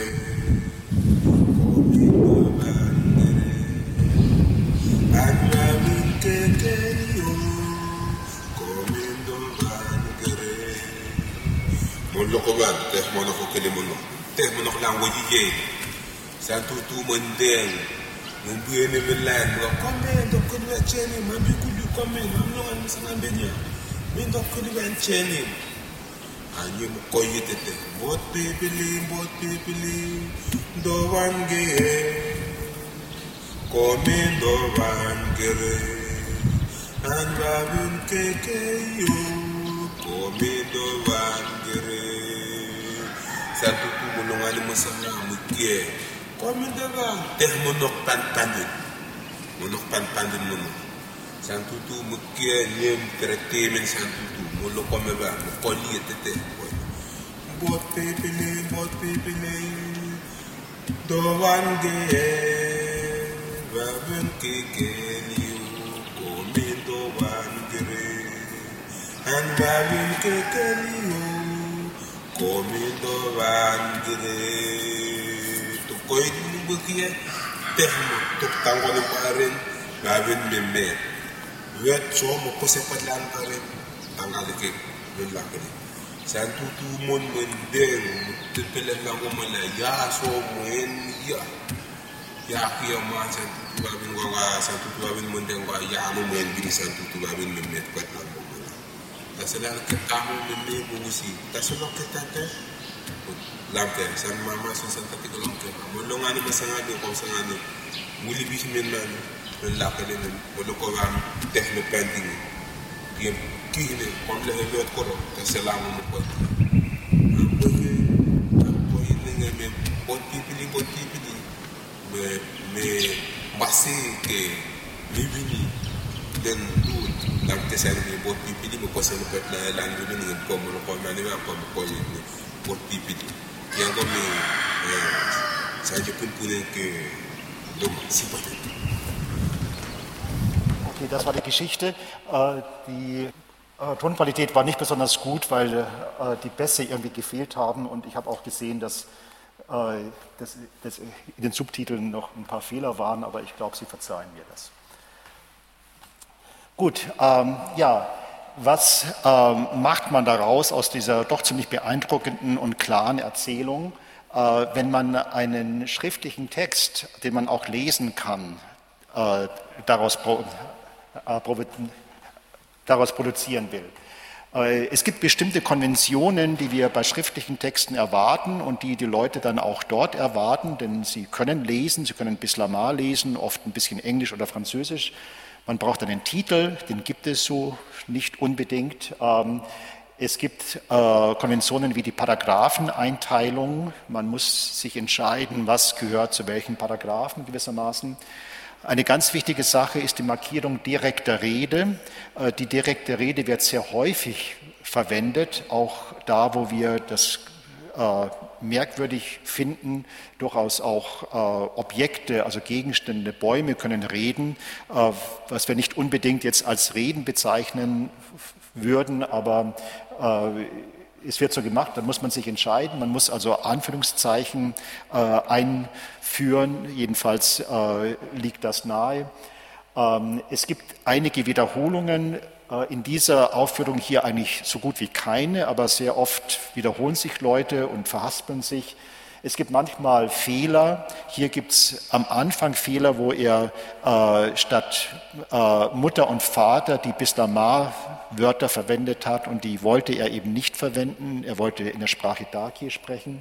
andamin kekeyo, comiendo bangere. Molo ko ba, teh mono ko kele mono, teh mono ko lang wajije. Santu tu mendeng, mumbuene melan, comiendo ko ba cheni, mambi kulu comiendo, mamlongan misangan benya, mendo ko ba cheni. Anyi mukoyi tete bot pipili do wangere komen do wangere anvabin keke yo komen do wangere satu tu mulungan masama mukie komen do wang teh monok pandin mono santu tu mukie nyem tretemen santu tu molo come va mukoyi tete bot pipili do wangere babin kekeliu komindo wangere an babin kekeliu komindo wangere to koy bukiye tehmo to tango ni paren babin meme wet so mo ko se padlan paren tangal ke belakene santu tu mon mendeng tepele lango mala ya so moen ya kia ma santu tu babin wa santu tu babin mendeng wa ya mo moen bi santu tu babin memet padlan mala tasalan ke kamu meme busi tasalo ke tate lamke san mama so santa ke lamke molongani masangani ko sangani muli bi men nan belakene wala ko wam def le pending yem kihne kom le lot ko do tasalamu mo ko bot pipili me Masih ke Livini dan dulu nak kesan ni buat pipi di muka saya buat landu ni dengan kamu lupa mana apa buat ini buat pipi yang kami saja pun punya ke dom sifat. Okay, das war die Geschichte. Die Tonqualität war nicht besonders gut, weil die Bässe irgendwie gefehlt haben und ich habe auch gesehen, dass in den Subtiteln noch ein paar Fehler waren, aber ich glaube, Sie verzeihen mir das. Gut, was macht man daraus aus dieser doch ziemlich beeindruckenden und klaren Erzählung, wenn man einen schriftlichen Text, den man auch lesen kann, daraus produzieren will? Es gibt bestimmte Konventionen, die wir bei schriftlichen Texten erwarten und die Leute dann auch dort erwarten, denn sie können lesen, sie können Bislamar lesen, oft ein bisschen Englisch oder Französisch. Man braucht einen Titel, den gibt es so nicht unbedingt. Es gibt Konventionen wie die Paragrapheneinteilung. Man muss sich entscheiden, was gehört zu welchen Paragraphen gewissermaßen. Eine ganz wichtige Sache ist die Markierung direkter Rede. Die direkte Rede wird sehr häufig verwendet, auch da, wo wir das merkwürdig finden, durchaus auch Objekte, also Gegenstände, Bäume können reden, was wir nicht unbedingt jetzt als Reden bezeichnen würden, aber es wird so gemacht, dann muss man sich entscheiden, man muss also Anführungszeichen einführen, jedenfalls liegt das nahe. Es gibt einige Wiederholungen, in dieser Aufführung hier eigentlich so gut wie keine, aber sehr oft wiederholen sich Leute und verhaspeln sich. Es gibt manchmal Fehler. Hier gibt es am Anfang Fehler, wo er statt Mutter und Vater die Bislamar-Wörter verwendet hat und die wollte er eben nicht verwenden. Er wollte in der Sprache Daki sprechen.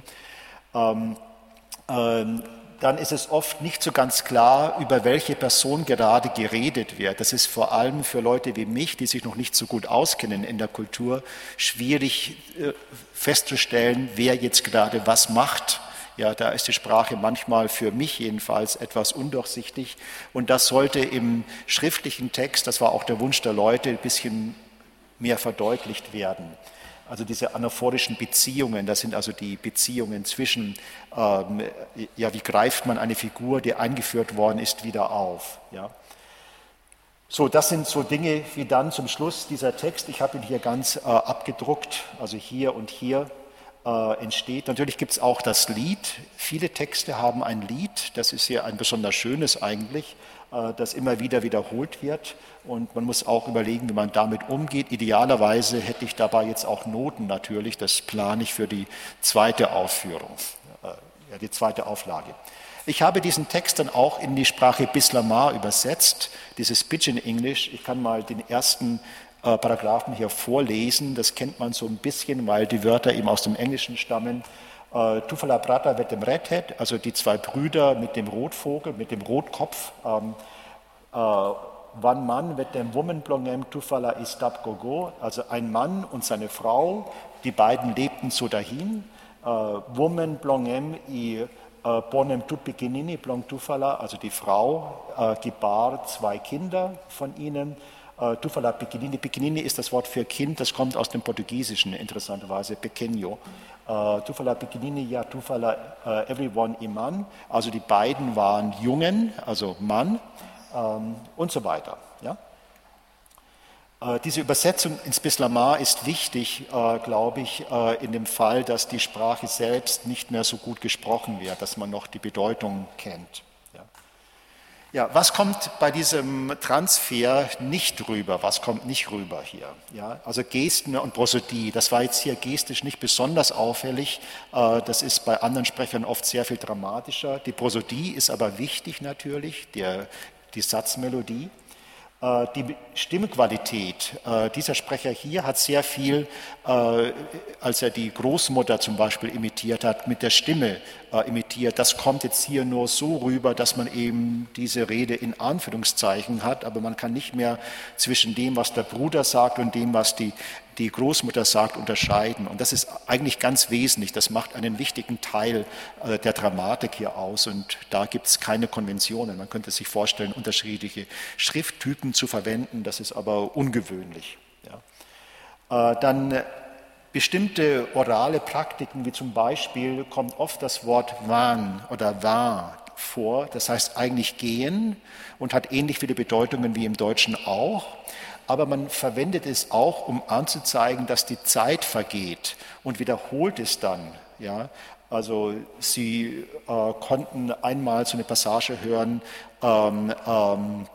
Dann ist es oft nicht so ganz klar, über welche Person gerade geredet wird. Das ist vor allem für Leute wie mich, die sich noch nicht so gut auskennen in der Kultur, schwierig festzustellen, wer jetzt gerade was macht. Ja, da ist die Sprache manchmal für mich jedenfalls etwas undurchsichtig und das sollte im schriftlichen Text, das war auch der Wunsch der Leute, ein bisschen mehr verdeutlicht werden. Also diese anaphorischen Beziehungen, das sind also die Beziehungen zwischen, wie greift man eine Figur, die eingeführt worden ist, wieder auf. Ja. So, das sind so Dinge wie dann zum Schluss dieser Text, ich habe ihn hier ganz abgedruckt, also hier und hier entsteht. Natürlich gibt es auch das Lied, viele Texte haben ein Lied, das ist hier ein besonders schönes eigentlich, das immer wieder wiederholt wird und man muss auch überlegen, wie man damit umgeht. Idealerweise hätte ich dabei jetzt auch Noten natürlich, das plane ich für die zweite Aufführung, die zweite Auflage. Ich habe diesen Text dann auch in die Sprache Bislamar übersetzt, dieses Pidgin English. Ich kann mal den ersten Paragraphen hier vorlesen, das kennt man so ein bisschen, weil die Wörter eben aus dem Englischen stammen. Tufala Brata mit dem Redhead, also die zwei Brüder mit dem Rotvogel, mit dem Rotkopf. One man mit dem Woman Blongem Tufala Istab Gogo, also ein Mann und seine Frau, die beiden lebten so dahin. Woman Blongem I Bonem Tupikinini Blong Tufala, also die Frau gebar zwei Kinder von ihnen. Tufala Pequenini. Pequenini ist das Wort für Kind, das kommt aus dem Portugiesischen, interessanterweise, pequeño. Tufala Pequenini, ja, Tufala everyone iman. Also die beiden waren Jungen, also Mann und so weiter. Ja? Diese Übersetzung ins Bislamar ist wichtig, glaube ich, in dem Fall, dass die Sprache selbst nicht mehr so gut gesprochen wird, dass man noch die Bedeutung kennt. Ja, was kommt bei diesem Transfer nicht rüber? Was kommt nicht rüber hier? Ja, also Gesten und Prosodie, das war jetzt hier gestisch nicht besonders auffällig. Das ist bei anderen Sprechern oft sehr viel dramatischer. Die Prosodie ist aber wichtig natürlich, die Satzmelodie. Die Stimmqualität, dieser Sprecher hier hat sehr viel, als er die Großmutter zum Beispiel imitiert hat, mit der Stimme imitiert, das kommt jetzt hier nur so rüber, dass man eben diese Rede in Anführungszeichen hat, aber man kann nicht mehr zwischen dem, was der Bruder sagt und dem, was die Großmutter sagt, unterscheiden. Und das ist eigentlich ganz wesentlich. Das macht einen wichtigen Teil der Dramatik hier aus. Und da gibt es keine Konventionen. Man könnte sich vorstellen, unterschiedliche Schrifttypen zu verwenden. Das ist aber ungewöhnlich. Ja. Dann bestimmte orale Praktiken, wie zum Beispiel kommt oft das Wort wan oder war vor. Das heißt eigentlich gehen und hat ähnlich viele Bedeutungen wie im Deutschen auch. Aber man verwendet es auch, um anzuzeigen, dass die Zeit vergeht und wiederholt es dann. Ja? Also Sie konnten einmal so eine Passage hören, Kolom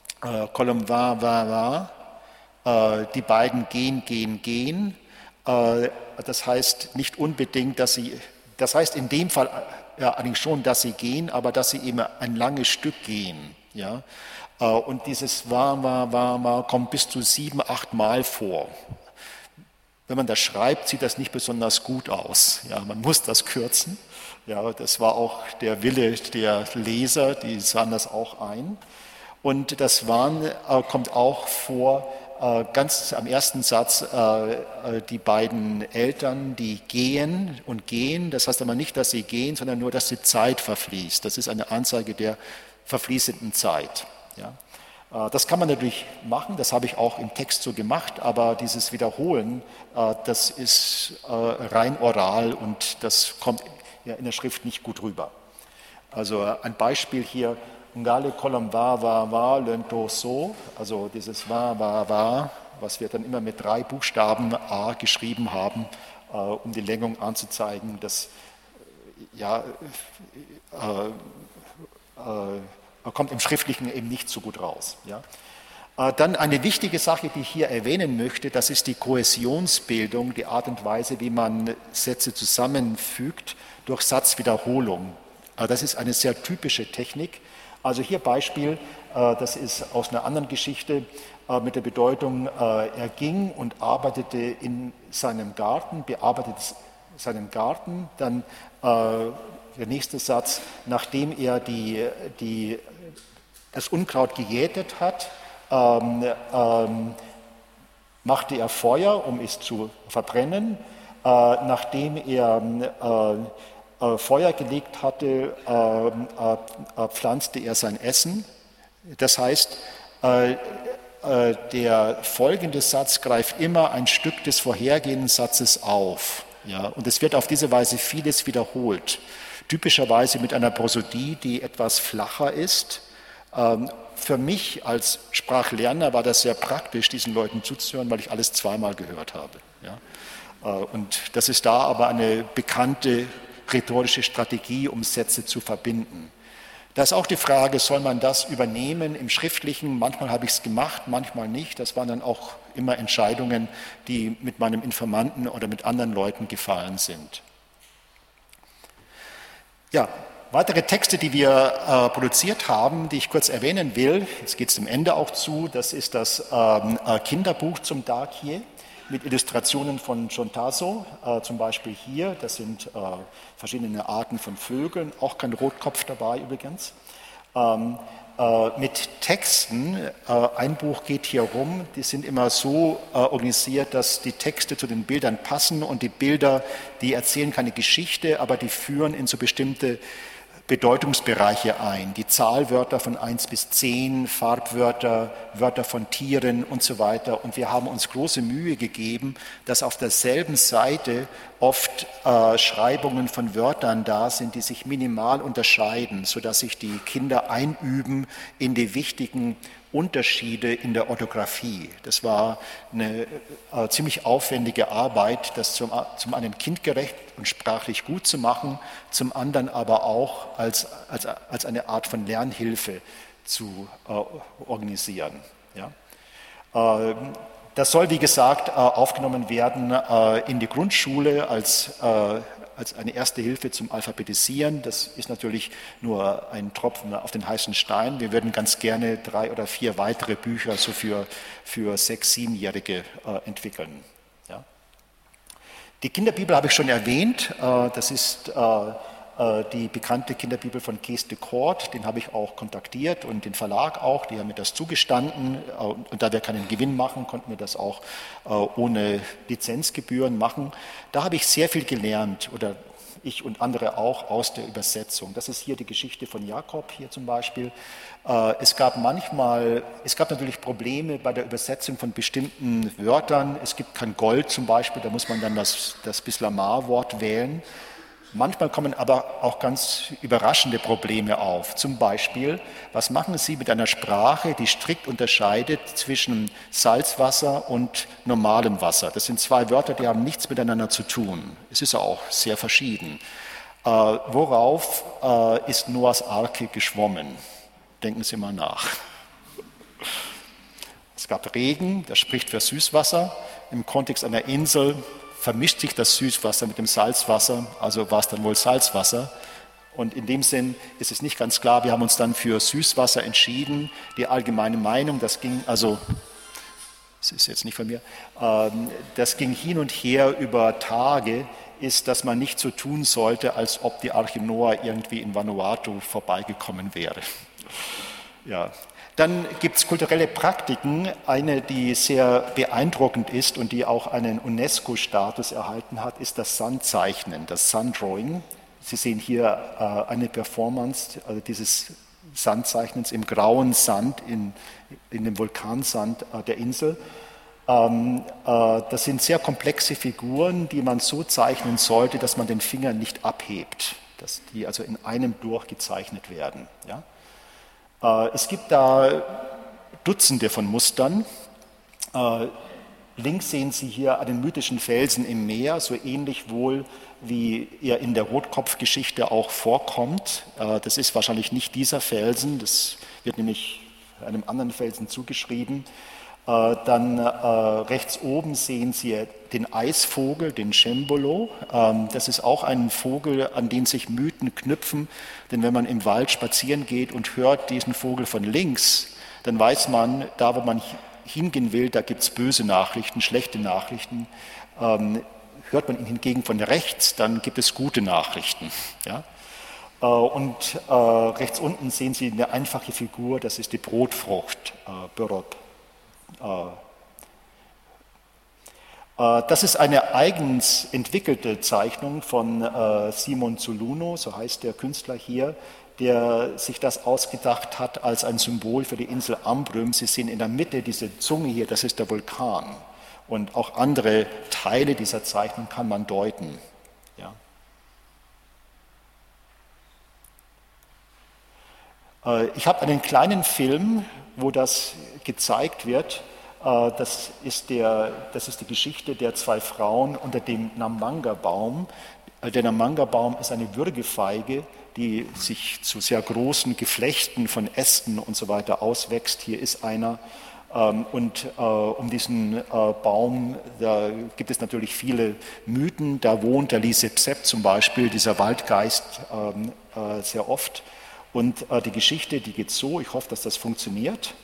war, die beiden gehen. Das heißt nicht unbedingt, dass sie, das heißt in dem Fall ja eigentlich schon, dass sie gehen, aber dass sie eben ein langes Stück gehen. Ja? Und dieses war kommt bis zu 7, 8 Mal vor. Wenn man das schreibt, sieht das nicht besonders gut aus. Ja, man muss das kürzen. Ja, das war auch der Wille der Leser, die sahen das auch ein. Und das Waren kommt auch vor, ganz am ersten Satz, die beiden Eltern, die gehen und gehen. Das heißt aber nicht, dass sie gehen, sondern nur, dass die Zeit verfließt. Das ist eine Anzeige der verfließenden Zeit. Ja. Das kann man natürlich machen, das habe ich auch im Text so gemacht, aber dieses Wiederholen, das ist rein oral und das kommt ja in der Schrift nicht gut rüber. Also ein Beispiel hier, Ngale kolom wa lento so, also dieses wa, was wir dann immer mit 3 Buchstaben A geschrieben haben, um die Längung anzuzeigen, das ja kommt im Schriftlichen eben nicht so gut raus. Ja. Dann eine wichtige Sache, die ich hier erwähnen möchte, das ist die Kohäsionsbildung, die Art und Weise, wie man Sätze zusammenfügt durch Satzwiederholung. Das ist eine sehr typische Technik. Also hier Beispiel, das ist aus einer anderen Geschichte mit der Bedeutung, er ging und arbeitete in seinem Garten, bearbeitete seinen Garten, dann der nächste Satz, nachdem er das Unkraut gejätet hat, machte er Feuer, um es zu verbrennen. Nachdem er Feuer gelegt hatte, pflanzte er sein Essen. Das heißt, der folgende Satz greift immer ein Stück des vorhergehenden Satzes auf. Ja, und es wird auf diese Weise vieles wiederholt. Typischerweise mit einer Prosodie, die etwas flacher ist. Für mich als Sprachlerner war das sehr praktisch, diesen Leuten zuzuhören, weil ich alles zweimal gehört habe. Ja. Und das ist da aber eine bekannte rhetorische Strategie, um Sätze zu verbinden. Da ist auch die Frage, soll man das übernehmen im Schriftlichen? Manchmal habe ich es gemacht, manchmal nicht. Das waren dann auch immer Entscheidungen, die mit meinem Informanten oder mit anderen Leuten gefallen sind. Ja, weitere Texte, die wir produziert haben, die ich kurz erwähnen will, jetzt geht es dem Ende auch zu, das ist das Kinderbuch zum Dakje mit Illustrationen von John Tasso, zum Beispiel hier, das sind verschiedene Arten von Vögeln, auch kein Rotkopf dabei übrigens. Mit Texten, ein Buch geht hier rum, die sind immer so organisiert, dass die Texte zu den Bildern passen und die Bilder, die erzählen keine Geschichte, aber die führen in so bestimmte Bedeutungsbereiche ein. Die Zahlwörter von 1 bis 10, Farbwörter, Wörter von Tieren und so weiter. Und wir haben uns große Mühe gegeben, dass auf derselben Seite oft Schreibungen von Wörtern da sind, die sich minimal unterscheiden, sodass sich die Kinder einüben in die wichtigen Unterschiede in der Orthographie. Das war eine ziemlich aufwendige Arbeit, das zum einen kindgerecht und sprachlich gut zu machen, zum anderen aber auch als eine Art von Lernhilfe zu organisieren. Ja. Das soll, wie gesagt, aufgenommen werden in die Grundschule als eine erste Hilfe zum Alphabetisieren. Das ist natürlich nur ein Tropfen auf den heißen Stein. Wir würden ganz gerne 3 oder 4 weitere Bücher so für 6-, 7-Jährige entwickeln. Ja. Die Kinderbibel habe ich schon erwähnt. Das ist die bekannte Kinderbibel von Kees de Kort, den habe ich auch kontaktiert und den Verlag auch, die haben mir das zugestanden. Und da wir keinen Gewinn machen, konnten wir das auch ohne Lizenzgebühren machen. Da habe ich sehr viel gelernt, oder ich und andere auch, aus der Übersetzung. Das ist hier die Geschichte von Jakob, hier zum Beispiel. Es gab natürlich Probleme bei der Übersetzung von bestimmten Wörtern. Es gibt kein Gold zum Beispiel, da muss man dann das Bislamar-Wort wählen. Manchmal kommen aber auch ganz überraschende Probleme auf. Zum Beispiel, was machen Sie mit einer Sprache, die strikt unterscheidet zwischen Salzwasser und normalem Wasser? Das sind zwei Wörter, die haben nichts miteinander zu tun. Es ist auch sehr verschieden. Worauf ist Noahs Arke geschwommen? Denken Sie mal nach. Es gab Regen, das spricht für Süßwasser. Im Kontext einer Insel vermischt sich das Süßwasser mit dem Salzwasser, also war es dann wohl Salzwasser. Und in dem Sinn ist es nicht ganz klar, wir haben uns dann für Süßwasser entschieden. Die allgemeine Meinung, das ist jetzt nicht von mir, das ging hin und her über Tage, ist, dass man nicht so tun sollte, als ob die Arche Noah irgendwie in Vanuatu vorbeigekommen wäre. Ja. Dann gibt es kulturelle Praktiken, eine, die sehr beeindruckend ist und die auch einen UNESCO-Status erhalten hat, ist das Sandzeichnen, das Sundrawing. Sie sehen hier eine Performance dieses Sandzeichnens im grauen Sand, in dem Vulkansand der Insel. Das sind sehr komplexe Figuren, die man so zeichnen sollte, dass man den Finger nicht abhebt, dass die also in einem durchgezeichnet werden. Ja? Es gibt da Dutzende von Mustern. Links sehen Sie hier einen mythischen Felsen im Meer, so ähnlich wohl wie er in der Rotkopfgeschichte auch vorkommt. Das ist wahrscheinlich nicht dieser Felsen, das wird nämlich einem anderen Felsen zugeschrieben. Dann rechts oben sehen Sie den Eisvogel, den Shembolo. Das ist auch ein Vogel, an den sich Mythen knüpfen. Denn wenn man im Wald spazieren geht und hört diesen Vogel von links, dann weiß man, da wo man hingehen will, da gibt es böse Nachrichten, schlechte Nachrichten. Hört man ihn hingegen von rechts, dann gibt es gute Nachrichten. Ja? Und rechts unten sehen Sie eine einfache Figur, das ist die Brotfrucht, Börop. Das ist eine eigens entwickelte Zeichnung von Simon Zuluno, so heißt der Künstler hier, der sich das ausgedacht hat als ein Symbol für die Insel Ambrym. Sie sehen in der Mitte diese Zunge hier, das ist der Vulkan. Und auch andere Teile dieser Zeichnung kann man deuten. Ja. Ich habe einen kleinen Film, wo das gezeigt wird. Das ist die Geschichte der zwei Frauen unter dem Namanga-Baum. Der Namanga-Baum ist eine Würgefeige, die sich zu sehr großen Geflechten von Ästen und so weiter auswächst. Hier ist einer. Und um diesen Baum, da gibt es natürlich viele Mythen. Da wohnt der Lisepsep zum Beispiel, dieser Waldgeist, sehr oft. Und die Geschichte, die geht so, ich hoffe, dass das funktioniert.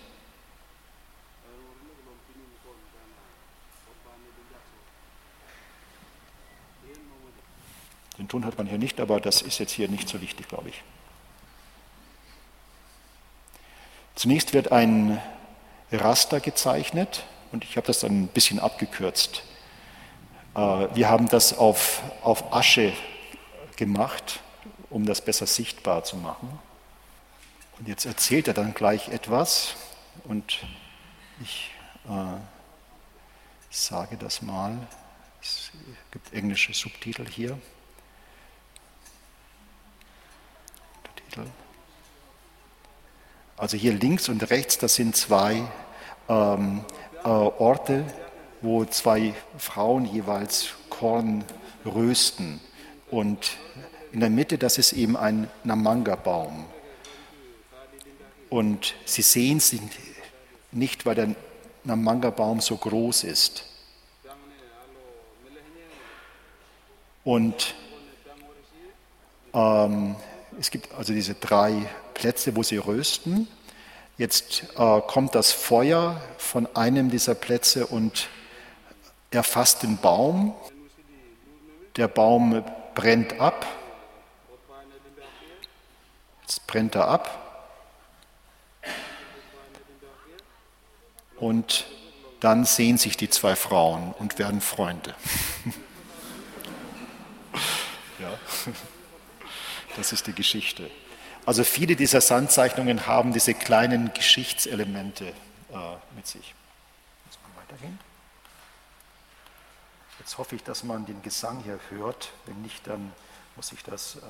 Den Ton hat man hier nicht, aber das ist jetzt hier nicht so wichtig, glaube ich. Zunächst wird ein Raster gezeichnet und ich habe das dann ein bisschen abgekürzt. Wir haben das auf Asche gemacht, um das besser sichtbar zu machen. Und jetzt erzählt er dann gleich etwas und ich sage das mal. Es gibt englische Subtitel hier. Also hier links und rechts, das sind zwei Orte, wo zwei Frauen jeweils Korn rösten. Und in der Mitte, das ist eben ein Namanga-Baum. Und Sie sehen sie nicht, weil der Namanga-Baum so groß ist. Und es gibt also diese drei Plätze, wo sie rösten. Jetzt kommt das Feuer von einem dieser Plätze und erfasst den Baum. Der Baum brennt ab Jetzt brennt er ab. Und dann sehen sich die zwei Frauen und werden Freunde. Ja, das ist die Geschichte. Also viele dieser Sandzeichnungen haben diese kleinen Geschichtselemente mit sich. Jetzt mal weitergehen. Jetzt hoffe ich, dass man den Gesang hier hört. Wenn nicht, dann muss ich das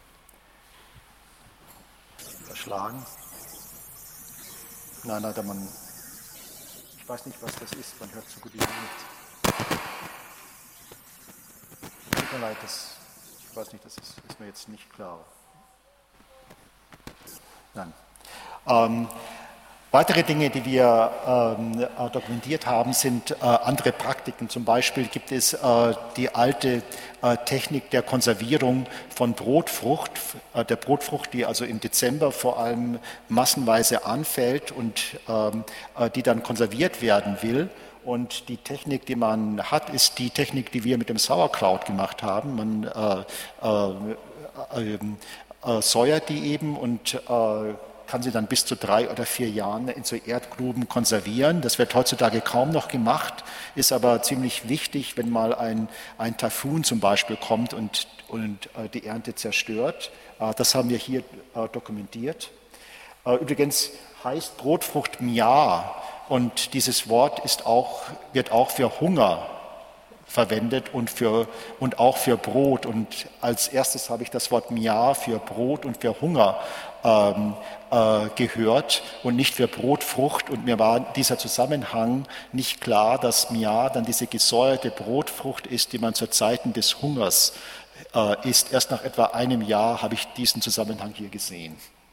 verschlagen. Nein, ich weiß nicht, was das ist. Man hört so gut wie nichts. Tut mir leid, ich weiß nicht, das ist mir jetzt nicht klar. Nein. Weitere Dinge, die wir dokumentiert haben, sind andere Praktiken. Zum Beispiel gibt es die alte Technik der Konservierung von Brotfrucht, der Brotfrucht, die also im Dezember vor allem massenweise anfällt und die dann konserviert werden will. Und die Technik, die man hat, ist die Technik, die wir mit dem Sauerkraut gemacht haben. Man säuert die eben und kann sie dann bis zu 3 oder 4 Jahren in so Erdgruben konservieren. Das wird heutzutage kaum noch gemacht, ist aber ziemlich wichtig, wenn mal ein Taifun zum Beispiel kommt und die Ernte zerstört. Das haben wir hier dokumentiert. Übrigens heißt Brotfrucht Mia und dieses Wort wird auch für Hunger verwendet und auch für Brot. Und als erstes habe ich das Wort Mia für Brot und für Hunger gehört und nicht für Brotfrucht. Und mir war dieser Zusammenhang nicht klar, dass Mia dann diese gesäuerte Brotfrucht ist, die man zu Zeiten des Hungers isst. Erst nach etwa einem Jahr habe ich diesen Zusammenhang hier gesehen.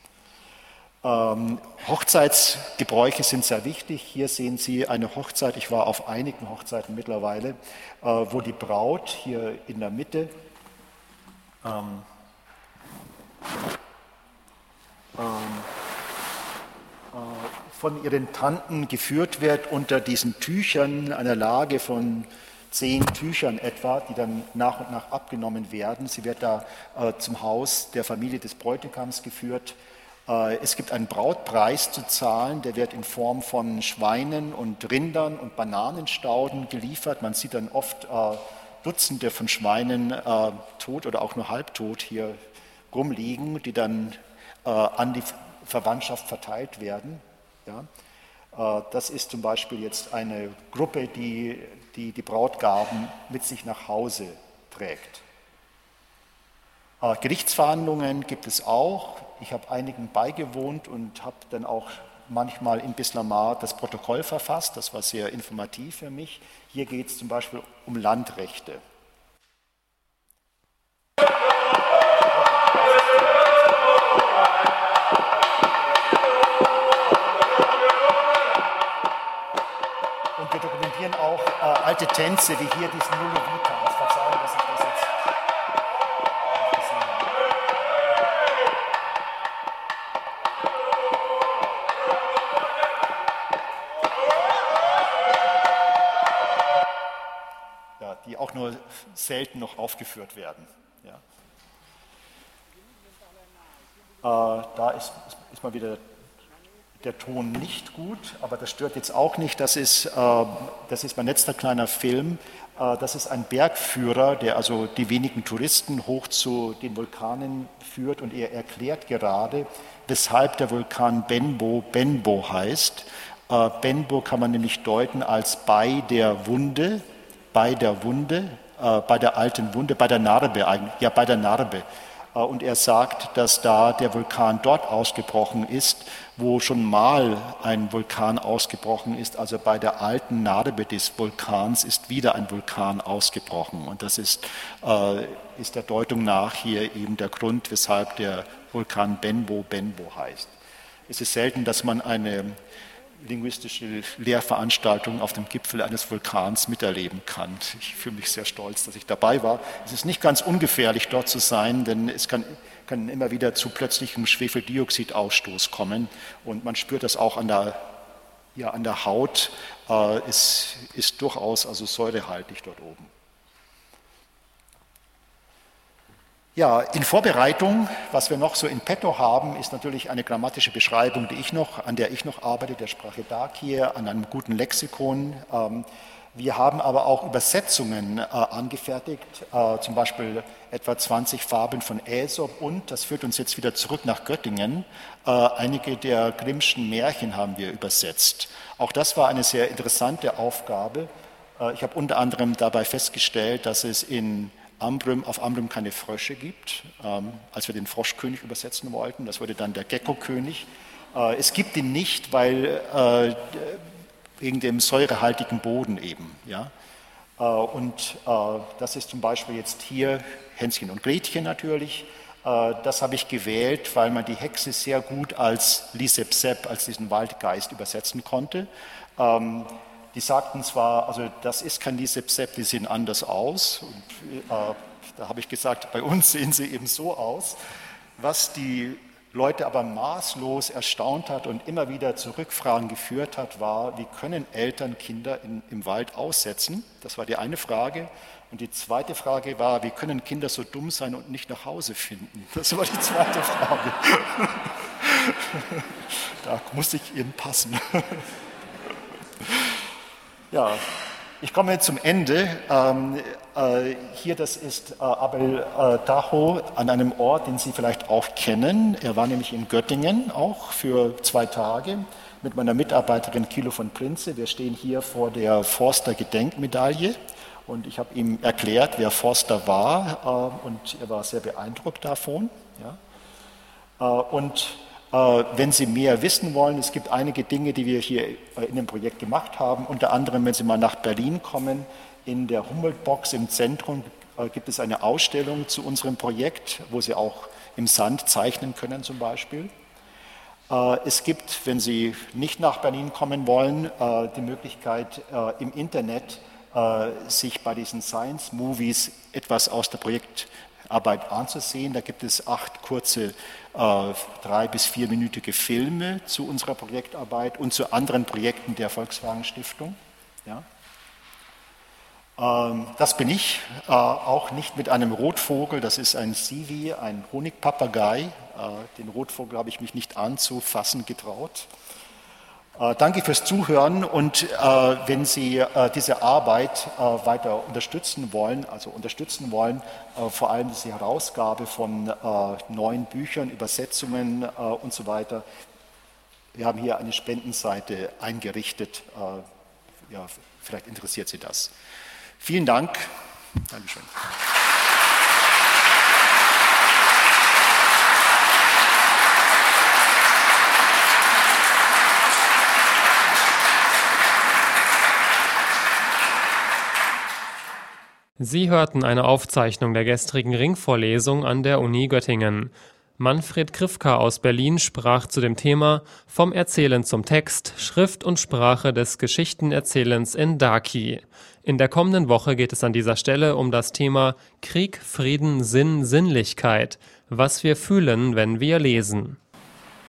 Hochzeitsgebräuche sind sehr wichtig. Hier sehen Sie eine Hochzeit, ich war auf einigen Hochzeiten mittlerweile, wo die Braut hier in der Mitte von ihren Tanten geführt wird unter diesen Tüchern, einer Lage von 10 Tüchern etwa, die dann nach und nach abgenommen werden. Sie wird da zum Haus der Familie des Bräutigams geführt. Es gibt einen Brautpreis zu zahlen, der wird in Form von Schweinen und Rindern und Bananenstauden geliefert. Man sieht dann oft Dutzende von Schweinen tot oder auch nur halbtot hier rumliegen, die dann an die Verwandtschaft verteilt werden. Ja. Das ist zum Beispiel jetzt eine Gruppe, die Brautgaben mit sich nach Hause trägt. Gerichtsverhandlungen gibt es auch. Ich habe einigen beigewohnt und habe dann auch manchmal in Bislamar das Protokoll verfasst. Das war sehr informativ für mich. Hier geht es zum Beispiel um Landrechte. Und wir dokumentieren auch alte Tänze, wie hier diesen Nullovi-Tanz. Verzeihen, dass ich das jetzt die auch nur selten noch aufgeführt werden. Ja. Da ist mal wieder der Ton nicht gut, aber das stört jetzt auch nicht. Das ist mein letzter kleiner Film. Das ist ein Bergführer, der also die wenigen Touristen hoch zu den Vulkanen führt und er erklärt gerade, weshalb der Vulkan Benbo Benbo heißt. Benbo kann man nämlich deuten als bei der Wunde, bei der alten Wunde, bei der Narbe eigentlich, ja bei der Narbe. Und er sagt, dass da der Vulkan dort ausgebrochen ist, wo schon mal ein Vulkan ausgebrochen ist, also bei der alten Narbe des Vulkans ist wieder ein Vulkan ausgebrochen. Und das ist der Deutung nach hier eben der Grund, weshalb der Vulkan Benbo Benbo heißt. Es ist selten, dass man eine linguistische Lehrveranstaltung auf dem Gipfel eines Vulkans miterleben kann. Ich fühle mich sehr stolz, dass ich dabei war. Es ist nicht ganz ungefährlich, dort zu sein, denn es kann immer wieder zu plötzlichem Schwefeldioxidausstoß kommen und man spürt das auch an der Haut. Es ist durchaus also säurehaltig dort oben. Ja, in Vorbereitung, was wir noch so in petto haben, ist natürlich eine grammatische Beschreibung, an der ich noch arbeite, der Sprache Daki, an einem guten Lexikon. Wir haben aber auch Übersetzungen angefertigt, zum Beispiel etwa 20 Fabeln von Aesop und, das führt uns jetzt wieder zurück nach Göttingen, einige der Grimmschen Märchen haben wir übersetzt. Auch das war eine sehr interessante Aufgabe. Ich habe unter anderem dabei festgestellt, dass es auf Ambrym keine Frösche gibt, als wir den Froschkönig übersetzen wollten. Das wurde dann der Gecko-König. Es gibt ihn nicht, weil wegen dem säurehaltigen Boden eben. Ja? Und das ist zum Beispiel jetzt hier Hänschen und Gretchen natürlich. Das habe ich gewählt, weil man die Hexe sehr gut als Lisepsep, als diesen Waldgeist übersetzen konnte. Die sagten zwar, also das ist kein Lisepsep, die sehen anders aus. Und, da habe ich gesagt, bei uns sehen sie eben so aus. Was die Leute aber maßlos erstaunt hat und immer wieder zu Rückfragen geführt hat, war, wie können Eltern Kinder im Wald aussetzen? Das war die eine Frage. Und die zweite Frage war, wie können Kinder so dumm sein und nicht nach Hause finden? Das war die zweite Frage. Da musste ich ihnen passen. Ja, ich komme jetzt zum Ende. Hier, das ist Abel Tacho an einem Ort, den Sie vielleicht auch kennen. Er war nämlich in Göttingen auch für 2 Tage mit meiner Mitarbeiterin Kilo von Prinze. Wir stehen hier vor der Forster-Gedenkmedaille und ich habe ihm erklärt, wer Forster war und er war sehr beeindruckt davon. Ja. Und wenn Sie mehr wissen wollen, es gibt einige Dinge, die wir hier in dem Projekt gemacht haben. Unter anderem, wenn Sie mal nach Berlin kommen, in der Humboldt-Box im Zentrum gibt es eine Ausstellung zu unserem Projekt, wo Sie auch im Sand zeichnen können zum Beispiel. Es gibt, wenn Sie nicht nach Berlin kommen wollen, die Möglichkeit im Internet sich bei diesen Science-Movies etwas aus der Projektarbeit anzusehen. Da gibt es 8 kurze 3- bis 4-minütige Filme zu unserer Projektarbeit und zu anderen Projekten der Volkswagen Stiftung. Ja. Das bin ich, auch nicht mit einem Rotvogel, das ist ein Siwi, ein Honigpapagei. Den Rotvogel habe ich mich nicht anzufassen getraut. Danke fürs Zuhören und wenn Sie diese Arbeit weiter unterstützen wollen, vor allem diese Herausgabe von neuen Büchern, Übersetzungen und so weiter, wir haben hier eine Spendenseite eingerichtet, ja, vielleicht interessiert Sie das. Vielen Dank. Dankeschön. Sie hörten eine Aufzeichnung der gestrigen Ringvorlesung an der Uni Göttingen. Manfred Krifka aus Berlin sprach zu dem Thema Vom Erzählen zum Text, Schrift und Sprache des Geschichtenerzählens in Daki. In der kommenden Woche geht es an dieser Stelle um das Thema Krieg, Frieden, Sinn, Sinnlichkeit, was wir fühlen, wenn wir lesen.